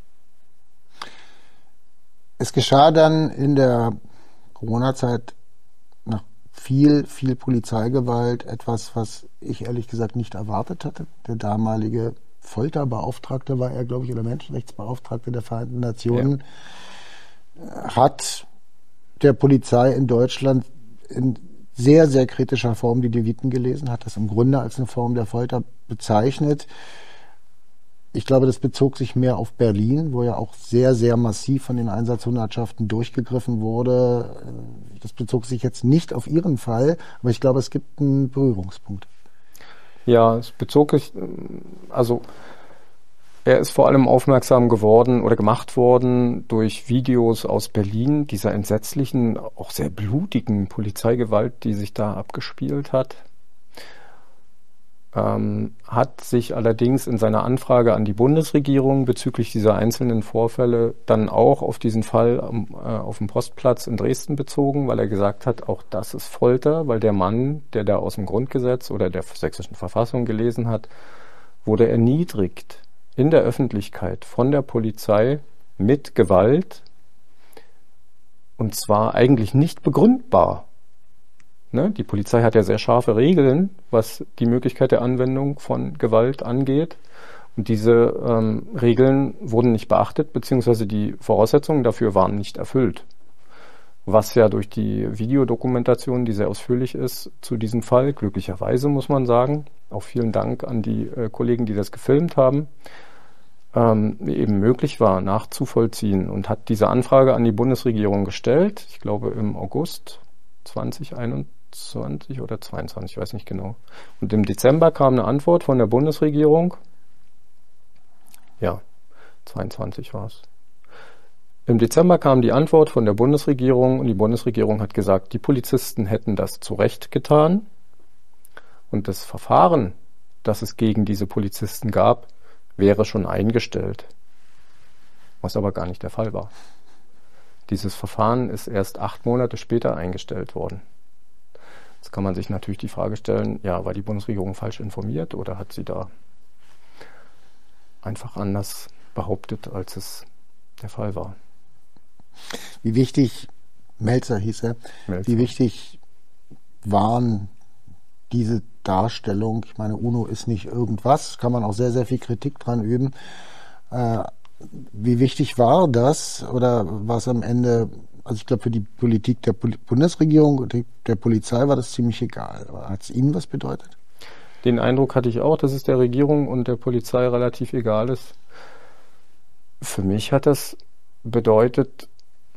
Es geschah dann in der Corona-Zeit nach viel, viel Polizeigewalt etwas, was ich ehrlich gesagt nicht erwartet hatte. Der damalige Folterbeauftragte war er, glaube ich, oder Menschenrechtsbeauftragte der Vereinten Nationen, ja. hat der Polizei in Deutschland in sehr, sehr kritischer Form die Leviten gelesen, hat das im Grunde als eine Form der Folter bezeichnet. Ich glaube, das bezog sich mehr auf Berlin, wo ja auch sehr, sehr massiv von den Einsatzhundertschaften durchgegriffen wurde. Das bezog sich jetzt nicht auf Ihren Fall, aber ich glaube, es gibt einen Berührungspunkt. Ja, es bezog sich, also er ist vor allem aufmerksam geworden oder gemacht worden durch Videos aus Berlin, dieser entsetzlichen, auch sehr blutigen Polizeigewalt, die sich da abgespielt hat. Ähm, hat sich allerdings in seiner Anfrage an die Bundesregierung bezüglich dieser einzelnen Vorfälle dann auch auf diesen Fall am, äh, auf dem Postplatz in Dresden bezogen, weil er gesagt hat, auch das ist Folter, weil der Mann, der da aus dem Grundgesetz oder der sächsischen Verfassung gelesen hat, wurde erniedrigt in der Öffentlichkeit von der Polizei mit Gewalt, und zwar eigentlich nicht begründbar. Ne? Die Polizei hat ja sehr scharfe Regeln, was die Möglichkeit der Anwendung von Gewalt angeht. Und diese ähm, Regeln wurden nicht beachtet, beziehungsweise die Voraussetzungen dafür waren nicht erfüllt. Was ja durch die Videodokumentation, die sehr ausführlich ist, zu diesem Fall, glücklicherweise muss man sagen, auch vielen Dank an die äh, Kollegen, die das gefilmt haben, ähm, eben möglich war, nachzuvollziehen, und hat diese Anfrage an die Bundesregierung gestellt, ich glaube im August zwanzig einundzwanzig oder zweiundzwanzig, ich weiß nicht genau. Und im Dezember kam eine Antwort von der Bundesregierung, ja, zweiundzwanzig war es. Im Dezember kam die Antwort von der Bundesregierung und die Bundesregierung hat gesagt, die Polizisten hätten das zu Recht getan und das Verfahren, das es gegen diese Polizisten gab, wäre schon eingestellt, was aber gar nicht der Fall war. Dieses Verfahren ist erst acht Monate später eingestellt worden. Jetzt kann man sich natürlich die Frage stellen, ja, war die Bundesregierung falsch informiert oder hat sie da einfach anders behauptet, als es der Fall war? Wie wichtig, Melzer hieß er, Melzer. Wie wichtig waren diese Darstellung? Ich meine, UNO ist nicht irgendwas, kann man auch sehr, sehr viel Kritik dran üben. Äh, wie wichtig war das oder war es am Ende, also ich glaube für die Politik der Pol- Bundesregierung und der Polizei war das ziemlich egal. Hat es Ihnen was bedeutet? Den Eindruck hatte ich auch, dass es der Regierung und der Polizei relativ egal ist. Für mich hat das bedeutet,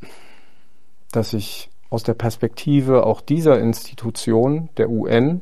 dass ich aus der Perspektive auch dieser Institution, der U N,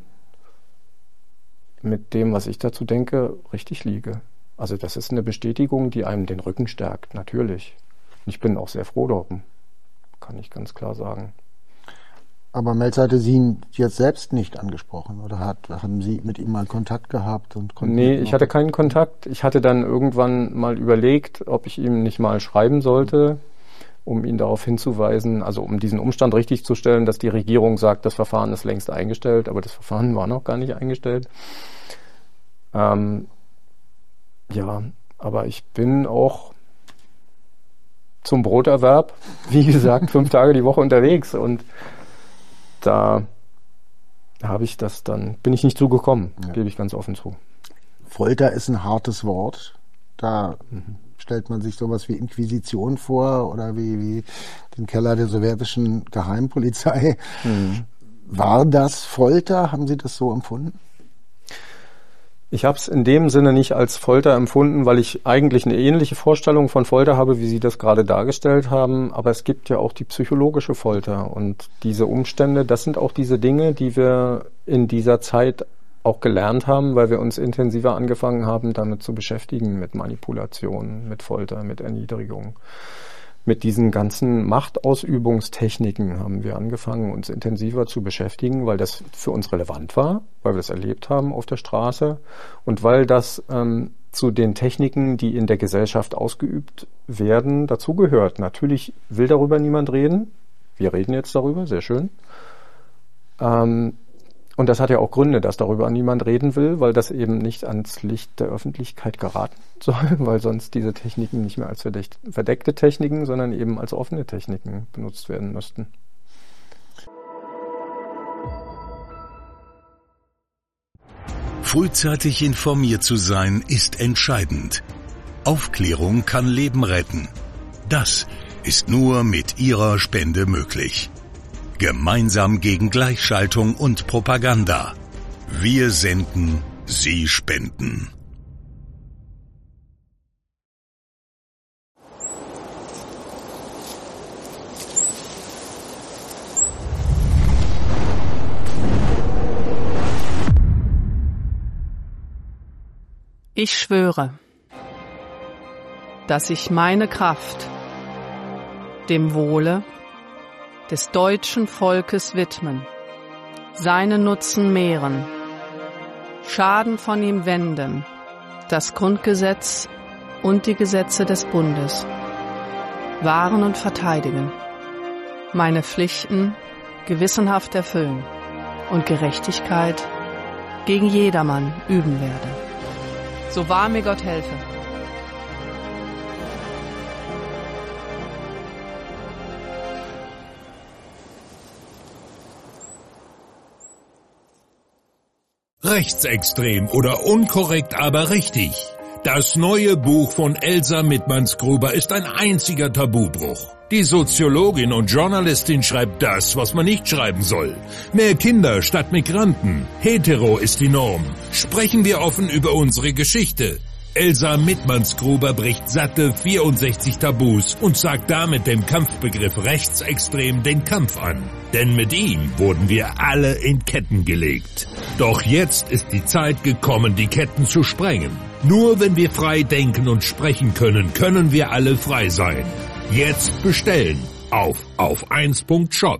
mit dem, was ich dazu denke, richtig liege. Also das ist eine Bestätigung, die einem den Rücken stärkt, natürlich. Und ich bin auch sehr froh darum, kann ich ganz klar sagen. Aber Melzer hatte Sie jetzt selbst nicht angesprochen oder hat, haben Sie mit ihm mal Kontakt gehabt? Und nee, ich hatte keinen Kontakt. Ich hatte dann irgendwann mal überlegt, ob ich ihm nicht mal schreiben sollte, um ihn darauf hinzuweisen, also um diesen Umstand richtig zu stellen, dass die Regierung sagt, das Verfahren ist längst eingestellt, aber das Verfahren war noch gar nicht eingestellt. Ähm, ja, aber ich bin auch zum Broterwerb, wie gesagt, fünf Tage die Woche unterwegs und da habe ich das dann, bin ich nicht zugekommen, ja. Gebe ich ganz offen zu. Folter ist ein hartes Wort. Da mhm. stellt man sich sowas wie Inquisition vor oder wie, wie den Keller der sowjetischen Geheimpolizei. Mhm. War das Folter? Haben Sie das so empfunden? Ich habe es in dem Sinne nicht als Folter empfunden, weil ich eigentlich eine ähnliche Vorstellung von Folter habe, wie Sie das gerade dargestellt haben. Aber es gibt ja auch die psychologische Folter und diese Umstände, das sind auch diese Dinge, die wir in dieser Zeit auch gelernt haben, weil wir uns intensiver angefangen haben, damit zu beschäftigen, mit Manipulation, mit Folter, mit Erniedrigung. Mit diesen ganzen Machtausübungstechniken haben wir angefangen, uns intensiver zu beschäftigen, weil das für uns relevant war, weil wir das erlebt haben auf der Straße und weil das ähm, zu den Techniken, die in der Gesellschaft ausgeübt werden, dazugehört. Natürlich will darüber niemand reden. Wir reden jetzt darüber, sehr schön. Ähm, Und das hat ja auch Gründe, dass darüber niemand reden will, weil das eben nicht ans Licht der Öffentlichkeit geraten soll, weil sonst diese Techniken nicht mehr als verdeckte Techniken, sondern eben als offene Techniken benutzt werden müssten. Frühzeitig informiert zu sein, ist entscheidend. Aufklärung kann Leben retten. Das ist nur mit Ihrer Spende möglich. Gemeinsam gegen Gleichschaltung und Propaganda. Wir senden, Sie spenden. Ich schwöre, dass ich meine Kraft dem Wohle des deutschen Volkes widmen, seinen Nutzen mehren, Schaden von ihm wenden, das Grundgesetz und die Gesetze des Bundes wahren und verteidigen, meine Pflichten gewissenhaft erfüllen und Gerechtigkeit gegen jedermann üben werde. So wahr mir Gott helfe. Rechtsextrem oder unkorrekt, aber richtig. Das neue Buch von Elsa Mittmanns-Gruber ist ein einziger Tabubruch. Die Soziologin und Journalistin schreibt das, was man nicht schreiben soll. Mehr Kinder statt Migranten. Hetero ist die Norm. Sprechen wir offen über unsere Geschichte. Elsa Mittmanns-Gruber bricht satte vierundsechzig Tabus und sagt damit dem Kampfbegriff rechtsextrem den Kampf an. Denn mit ihm wurden wir alle in Ketten gelegt. Doch jetzt ist die Zeit gekommen, die Ketten zu sprengen. Nur wenn wir frei denken und sprechen können, können wir alle frei sein. Jetzt bestellen auf auf eins punkt shop.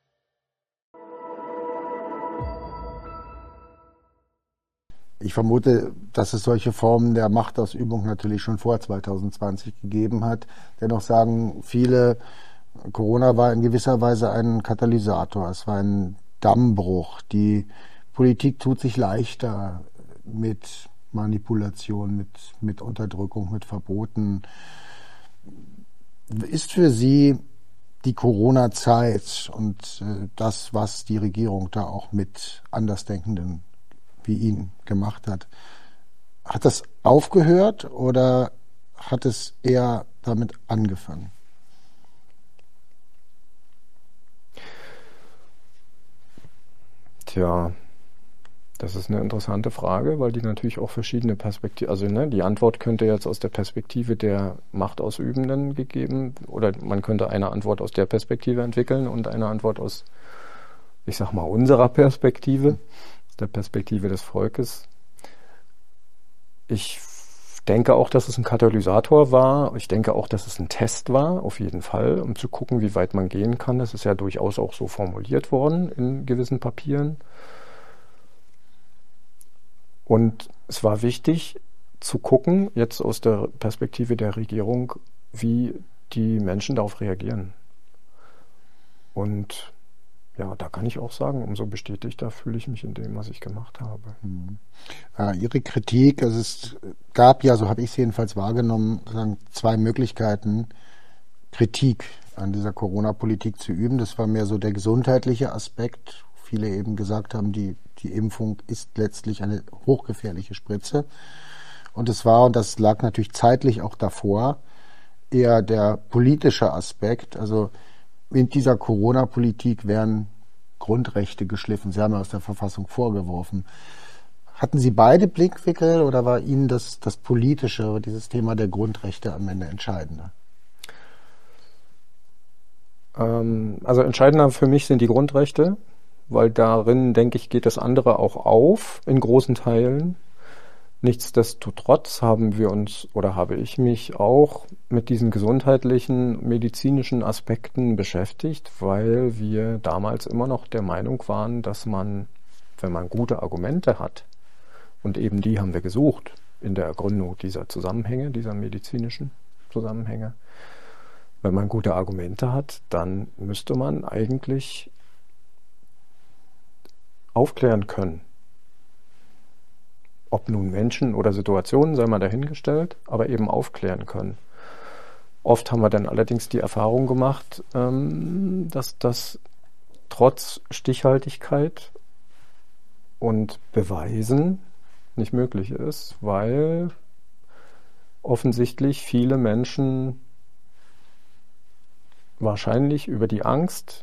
Ich vermute, dass es solche Formen der Machtausübung natürlich schon vor zwanzig zwanzig gegeben hat. Dennoch sagen viele, Corona war in gewisser Weise ein Katalysator. Es war ein Dammbruch. Die Politik tut sich leichter mit Manipulation, mit, mit Unterdrückung, mit Verboten. Ist für Sie die Corona-Zeit und äh, das, was die Regierung da auch mit Andersdenkenden wie ihn gemacht hat, hat das aufgehört oder hat es eher damit angefangen? Tja, das ist eine interessante Frage, weil die natürlich auch verschiedene Perspektiven, also ne, die Antwort könnte jetzt aus der Perspektive der Machtausübenden gegeben, oder man könnte eine Antwort aus der Perspektive entwickeln und eine Antwort aus, ich sag mal, unserer Perspektive, aus der Perspektive des Volkes. Ich denke auch, dass es ein Katalysator war. Ich denke auch, dass es ein Test war, auf jeden Fall, um zu gucken, wie weit man gehen kann. Das ist ja durchaus auch so formuliert worden in gewissen Papieren. Und es war wichtig zu gucken, jetzt aus der Perspektive der Regierung, wie die Menschen darauf reagieren. Und ja, da kann ich auch sagen, umso bestätigter fühle ich mich in dem, was ich gemacht habe. Mhm. Äh, Ihre Kritik, also es gab ja, so habe ich es jedenfalls wahrgenommen, sagen, zwei Möglichkeiten, Kritik an dieser Corona-Politik zu üben. Das war mehr so der gesundheitliche Aspekt. Viele eben gesagt haben, die, die Impfung ist letztlich eine hochgefährliche Spritze. Und es war, und das lag natürlich zeitlich auch davor, eher der politische Aspekt. Also in dieser Corona-Politik werden Grundrechte geschliffen. Sie haben ja aus der Verfassung vorgeworfen. Hatten Sie beide Blickwinkel oder war Ihnen das, das Politische, dieses Thema der Grundrechte am Ende entscheidender? Ähm, also entscheidender für mich sind die Grundrechte, weil darin, denke ich, geht das andere auch auf, in großen Teilen. Nichtsdestotrotz haben wir uns oder habe ich mich auch mit diesen gesundheitlichen, medizinischen Aspekten beschäftigt, weil wir damals immer noch der Meinung waren, dass man, wenn man gute Argumente hat, und eben die haben wir gesucht in der Ergründung dieser Zusammenhänge, dieser medizinischen Zusammenhänge, wenn man gute Argumente hat, dann müsste man eigentlich aufklären können. Ob nun Menschen oder Situationen, sei mal dahingestellt, aber eben aufklären können. Oft haben wir dann allerdings die Erfahrung gemacht, dass das trotz Stichhaltigkeit und Beweisen nicht möglich ist, weil offensichtlich viele Menschen wahrscheinlich über die Angst,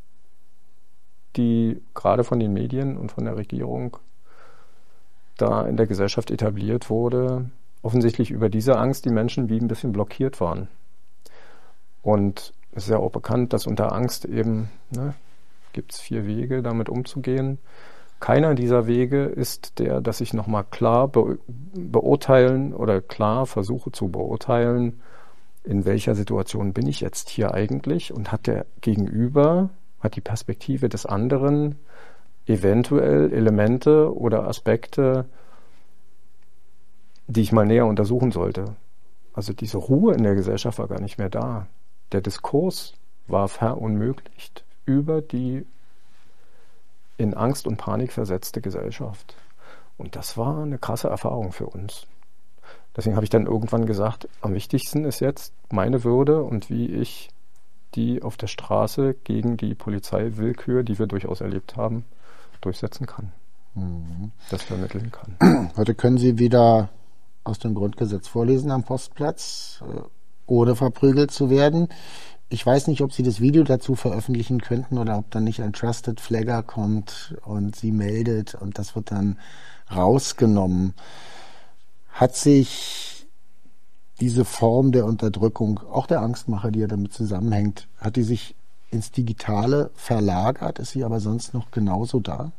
die gerade von den Medien und von der Regierung da in der Gesellschaft etabliert wurde, offensichtlich über diese Angst die Menschen wie ein bisschen blockiert waren. Und es ist ja auch bekannt, dass unter Angst eben, ne, gibt es vier Wege, damit umzugehen. Keiner dieser Wege ist der, dass ich nochmal klar be- beurteilen oder klar versuche zu beurteilen, in welcher Situation bin ich jetzt hier eigentlich und hat der Gegenüber, hat die Perspektive des anderen eventuell Elemente oder Aspekte, die ich mal näher untersuchen sollte. Also diese Ruhe in der Gesellschaft war gar nicht mehr da. Der Diskurs war verunmöglicht über die in Angst und Panik versetzte Gesellschaft. Und das war eine krasse Erfahrung für uns. Deswegen habe ich dann irgendwann gesagt, am wichtigsten ist jetzt meine Würde und wie ich die auf der Straße gegen die Polizeiwillkür, die wir durchaus erlebt haben, durchsetzen kann, mhm. das vermitteln kann. Heute können Sie wieder aus dem Grundgesetz vorlesen am Postplatz, ohne verprügelt zu werden. Ich weiß nicht, ob Sie das Video dazu veröffentlichen könnten oder ob dann nicht ein Trusted Flagger kommt und Sie meldet und das wird dann rausgenommen. Hat sich diese Form der Unterdrückung, auch der Angstmache, die ja damit zusammenhängt, hat die sich ins Digitale verlagert? Ist sie aber sonst noch genauso da?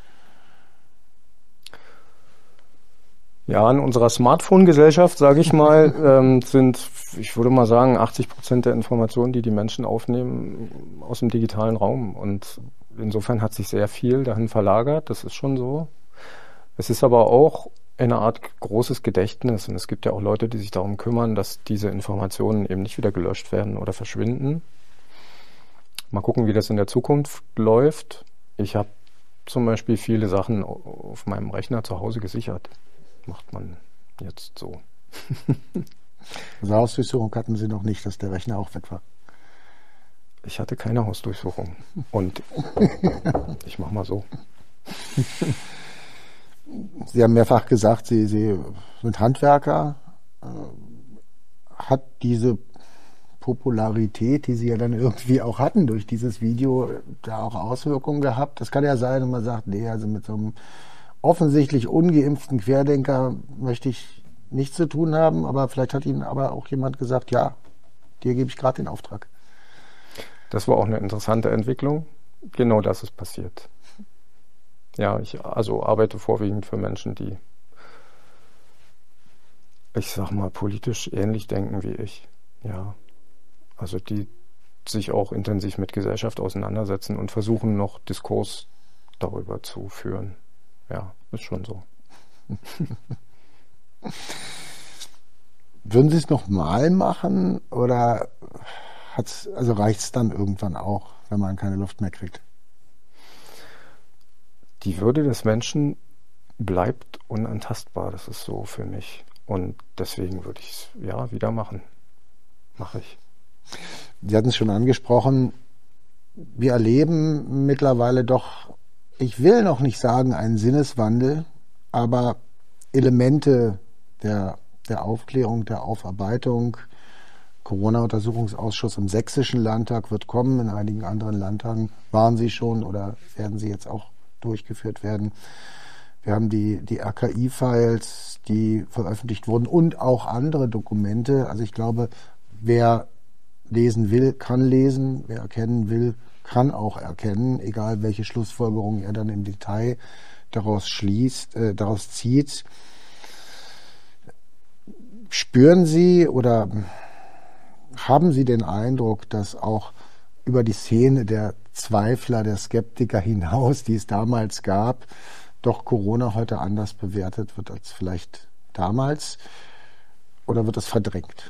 Ja, in unserer Smartphone-Gesellschaft, sage ich mal, ähm, sind, ich würde mal sagen, achtzig Prozent der Informationen, die die Menschen aufnehmen, aus dem digitalen Raum. Und insofern hat sich sehr viel dahin verlagert, das ist schon so. Es ist aber auch eine Art großes Gedächtnis und es gibt ja auch Leute, die sich darum kümmern, dass diese Informationen eben nicht wieder gelöscht werden oder verschwinden. Mal gucken, wie das in der Zukunft läuft. Ich habe zum Beispiel viele Sachen auf meinem Rechner zu Hause gesichert. Macht man jetzt so. Also Hausdurchsuchung hatten Sie noch nicht, dass der Rechner auch weg war? Ich hatte keine Hausdurchsuchung. Und ich mach mal so. Sie haben mehrfach gesagt, Sie, Sie sind Handwerker. Hat diese Popularität, die Sie ja dann irgendwie auch hatten durch dieses Video, da auch Auswirkungen gehabt? Das kann ja sein, wenn man sagt, nee, also mit so einem offensichtlich ungeimpften Querdenker möchte ich nichts zu tun haben, aber vielleicht hat Ihnen aber auch jemand gesagt, ja, dir gebe ich gerade den Auftrag. Das war auch eine interessante Entwicklung. Genau das ist passiert. Ja, ich also arbeite vorwiegend für Menschen, die, ich sag mal, politisch ähnlich denken wie ich. Ja, also die sich auch intensiv mit Gesellschaft auseinandersetzen und versuchen noch Diskurs darüber zu führen. Ja, ist schon so. Würden Sie es nochmal machen oder hat's, also reicht es dann irgendwann auch, wenn man keine Luft mehr kriegt? Die Würde des Menschen bleibt unantastbar, das ist so für mich. Und deswegen würde ich es ja wieder machen. Mache ich. Sie hatten es schon angesprochen, wir erleben mittlerweile doch, ich will noch nicht sagen einen Sinneswandel, aber Elemente der, der Aufklärung, der Aufarbeitung. Corona-Untersuchungsausschuss im Sächsischen Landtag wird kommen, in einigen anderen Landtagen waren sie schon oder werden sie jetzt auch durchgeführt werden. Wir haben die, die R K I-Files, die veröffentlicht wurden und auch andere Dokumente. Also ich glaube, wer lesen will, kann lesen. Wer erkennen will, kann auch erkennen, egal welche Schlussfolgerungen er dann im Detail daraus schließt, äh, daraus zieht. Spüren Sie oder haben Sie den Eindruck, dass auch über die Szene der Zweifler, der Skeptiker hinaus, die es damals gab, doch Corona heute anders bewertet wird als vielleicht damals? Oder wird es verdrängt?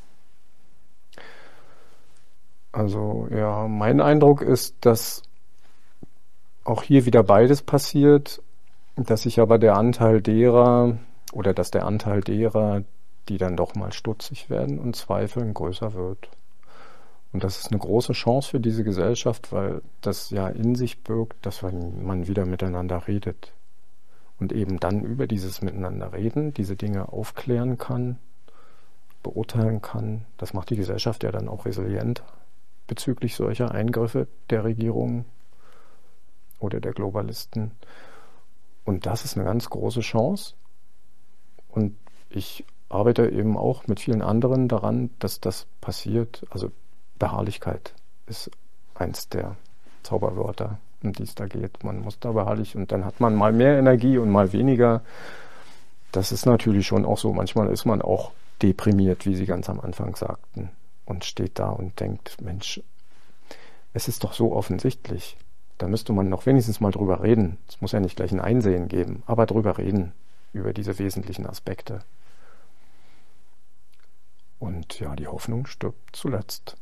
Also ja, mein Eindruck ist, dass auch hier wieder beides passiert, dass sich aber der Anteil derer oder dass der Anteil derer, die dann doch mal stutzig werden und zweifeln, größer wird. Und das ist eine große Chance für diese Gesellschaft, weil das ja in sich birgt, dass man wieder miteinander redet. Und eben dann über dieses Miteinander reden, diese Dinge aufklären kann, beurteilen kann. Das macht die Gesellschaft ja dann auch resilienter bezüglich solcher Eingriffe der Regierung oder der Globalisten. Und das ist eine ganz große Chance. Und ich arbeite eben auch mit vielen anderen daran, dass das passiert. Also Beharrlichkeit ist eins der Zauberwörter, um die es da geht. Man muss da beharrlich und dann hat man mal mehr Energie und mal weniger. Das ist natürlich schon auch so. Manchmal ist man auch deprimiert, wie Sie ganz am Anfang sagten, und steht da und denkt, Mensch, es ist doch so offensichtlich. Da müsste man noch wenigstens mal drüber reden. Es muss ja nicht gleich ein Einsehen geben, aber drüber reden, über diese wesentlichen Aspekte. Und ja, die Hoffnung stirbt zuletzt.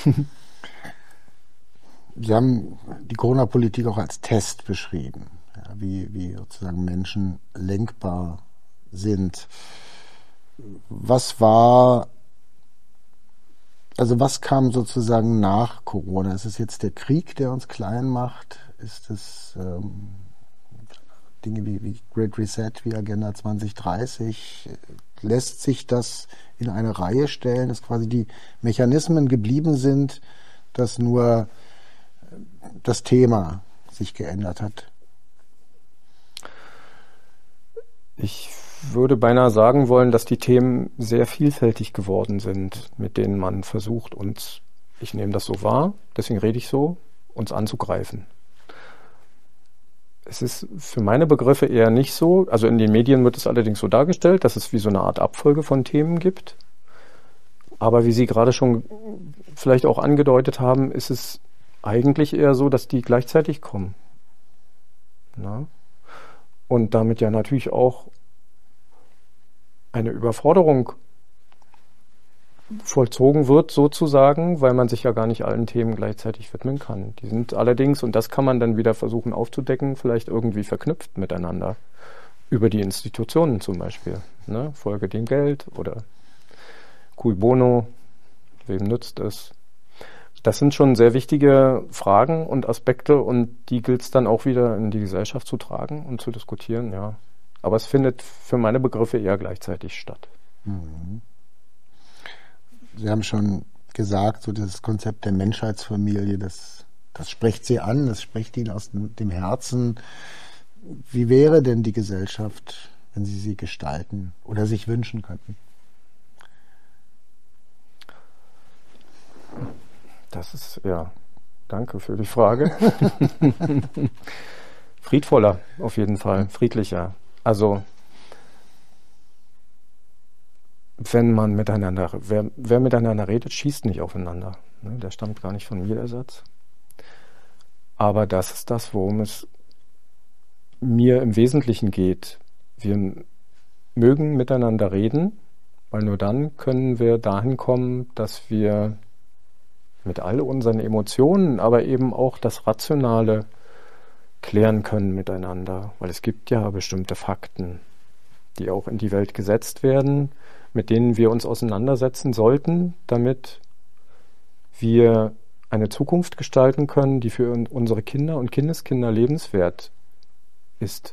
Sie haben die Corona-Politik auch als Test beschrieben, ja, wie, wie sozusagen Menschen lenkbar sind. Was war, also was kam sozusagen nach Corona? Ist es jetzt der Krieg, der uns klein macht? Ist es ähm, Dinge wie, wie Great Reset, wie Agenda zwanzig dreißig? Lässt sich das in eine Reihe stellen, dass quasi die Mechanismen geblieben sind, dass nur das Thema sich geändert hat? Ich würde beinahe sagen wollen, dass die Themen sehr vielfältig geworden sind, mit denen man versucht, uns, ich nehme das so wahr, deswegen rede ich so, uns anzugreifen. Es ist für meine Begriffe eher nicht so, also in den Medien wird es allerdings so dargestellt, dass es wie so eine Art Abfolge von Themen gibt. Aber wie Sie gerade schon vielleicht auch angedeutet haben, ist es eigentlich eher so, dass die gleichzeitig kommen. Na? Und damit ja natürlich auch eine Überforderung vollzogen wird, sozusagen, weil man sich ja gar nicht allen Themen gleichzeitig widmen kann. Die sind allerdings, und das kann man dann wieder versuchen aufzudecken, vielleicht irgendwie verknüpft miteinander. Über die Institutionen zum Beispiel. Ne? Folge dem Geld oder cui bono, wem nützt es? Das sind schon sehr wichtige Fragen und Aspekte und die gilt es dann auch wieder in die Gesellschaft zu tragen und zu diskutieren, ja. Aber es findet für meine Begriffe eher gleichzeitig statt. Mhm. Sie haben schon gesagt, so das Konzept der Menschheitsfamilie, das, das spricht Sie an, das spricht Ihnen aus dem Herzen. Wie wäre denn die Gesellschaft, wenn Sie sie gestalten oder sich wünschen könnten? Das ist, ja, danke für die Frage. Friedvoller, auf jeden Fall, friedlicher. Also, wenn man miteinander, wer, wer miteinander redet, schießt nicht aufeinander. Ne, der stammt gar nicht von mir, der Satz. Aber das ist das, worum es mir im Wesentlichen geht. Wir mögen miteinander reden, weil nur dann können wir dahin kommen, dass wir mit all unseren Emotionen, aber eben auch das Rationale klären können miteinander. Weil es gibt ja bestimmte Fakten, die auch in die Welt gesetzt werden, mit denen wir uns auseinandersetzen sollten, damit wir eine Zukunft gestalten können, die für unsere Kinder und Kindeskinder lebenswert ist.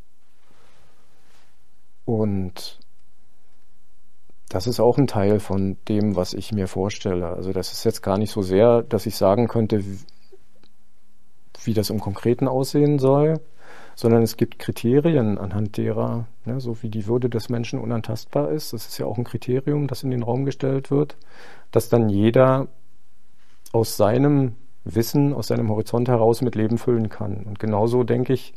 Und das ist auch ein Teil von dem, was ich mir vorstelle. Also das ist jetzt gar nicht so sehr, dass ich sagen könnte, wie das im Konkreten aussehen soll, sondern es gibt Kriterien, anhand derer, ne, so wie die Würde des Menschen unantastbar ist, das ist ja auch ein Kriterium, das in den Raum gestellt wird, dass dann jeder aus seinem Wissen aus seinem Horizont heraus mit Leben füllen kann. Und genauso denke ich,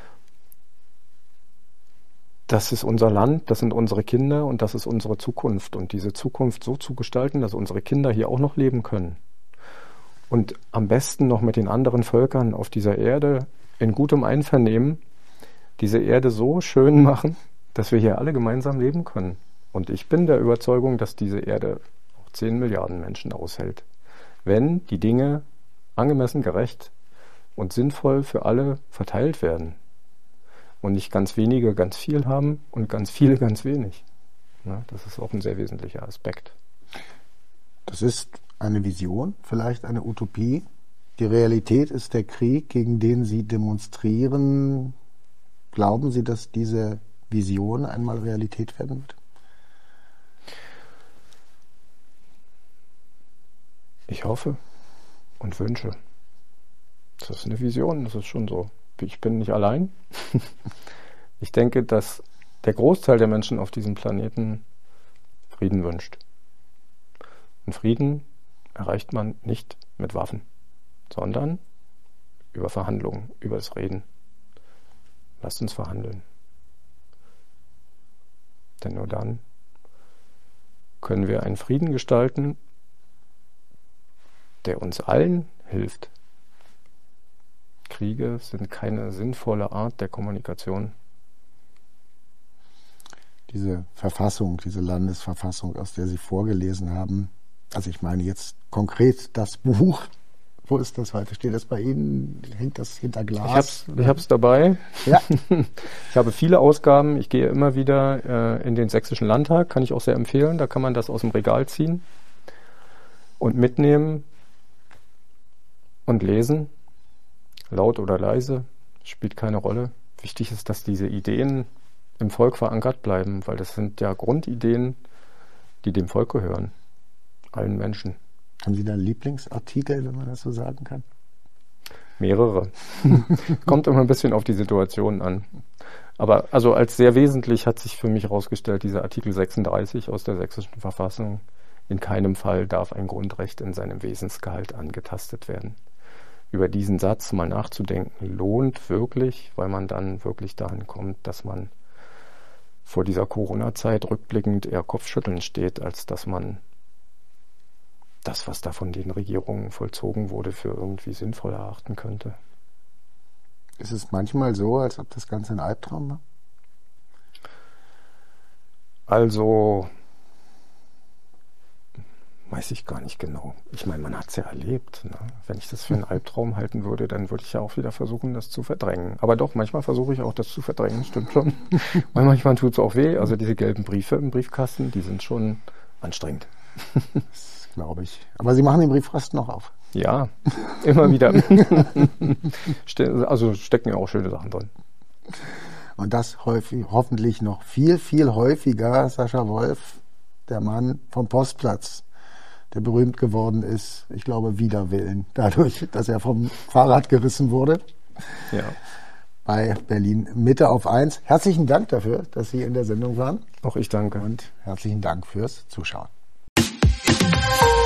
das ist unser Land, das sind unsere Kinder und das ist unsere Zukunft. Und diese Zukunft so zu gestalten, dass unsere Kinder hier auch noch leben können. Und am besten noch mit den anderen Völkern auf dieser Erde in gutem Einvernehmen diese Erde so schön machen, dass wir hier alle gemeinsam leben können. Und ich bin der Überzeugung, dass diese Erde auch zehn Milliarden Menschen aushält, wenn die Dinge angemessen, gerecht und sinnvoll für alle verteilt werden. Und nicht ganz wenige ganz viel haben und ganz viele ganz wenig. Ja, das ist auch ein sehr wesentlicher Aspekt. Das ist eine Vision, vielleicht eine Utopie. Die Realität ist der Krieg, gegen den Sie demonstrieren. Glauben Sie, dass diese Vision einmal Realität werden wird? Ich hoffe und wünsche. Das ist eine Vision, das ist schon so. Ich bin nicht allein. Ich denke, dass der Großteil der Menschen auf diesem Planeten Frieden wünscht. Und Frieden erreicht man nicht mit Waffen, sondern über Verhandlungen, über das Reden. Lasst uns verhandeln. Denn nur dann können wir einen Frieden gestalten, der uns allen hilft. Kriege sind keine sinnvolle Art der Kommunikation. Diese Verfassung, diese Landesverfassung, aus der Sie vorgelesen haben, also ich meine jetzt konkret das Buch, wo ist das heute? Steht das bei Ihnen? Hängt das hinter Glas? Ich hab's, ich hab's dabei. Ja. Ich habe viele Ausgaben. Ich gehe immer wieder äh, in den Sächsischen Landtag, kann ich auch sehr empfehlen. Da kann man das aus dem Regal ziehen und mitnehmen und lesen. Laut oder leise, spielt keine Rolle. Wichtig ist, dass diese Ideen im Volk verankert bleiben, weil das sind ja Grundideen, die dem Volk gehören. Allen Menschen. Haben Sie da einen Lieblingsartikel, wenn man das so sagen kann? Mehrere. Kommt immer ein bisschen auf die Situation an. Aber also als sehr wesentlich hat sich für mich herausgestellt, dieser Artikel sechsunddreißig aus der Sächsischen Verfassung. In keinem Fall darf ein Grundrecht in seinem Wesensgehalt angetastet werden. Über diesen Satz mal nachzudenken lohnt wirklich, weil man dann wirklich dahin kommt, dass man vor dieser Corona-Zeit rückblickend eher Kopfschütteln steht, als dass man das, was da von den Regierungen vollzogen wurde, für irgendwie sinnvoll erachten könnte. Ist es manchmal so, als ob das Ganze ein Albtraum war? Also, weiß ich gar nicht genau. Ich meine, man hat es ja erlebt. Ne? Wenn ich das für einen Albtraum halten würde, dann würde ich ja auch wieder versuchen, das zu verdrängen. Aber doch, manchmal versuche ich auch, das zu verdrängen, stimmt schon. Weil manchmal tut es auch weh. Also diese gelben Briefe im Briefkasten, die sind schon anstrengend. Das glaube ich. Aber Sie machen den Briefkasten noch auf. Ja, immer wieder. Also stecken ja auch schöne Sachen drin. Und das häufig, hoffentlich noch viel, viel häufiger. Sascha Wolf, der Mann vom Postplatz, der berühmt geworden ist, ich glaube, wider Willen, dadurch, dass er vom Fahrrad gerissen wurde. Ja. Bei Berlin Mitte auf eins. Herzlichen Dank dafür, dass Sie in der Sendung waren. Auch ich danke. Und herzlichen Dank fürs Zuschauen.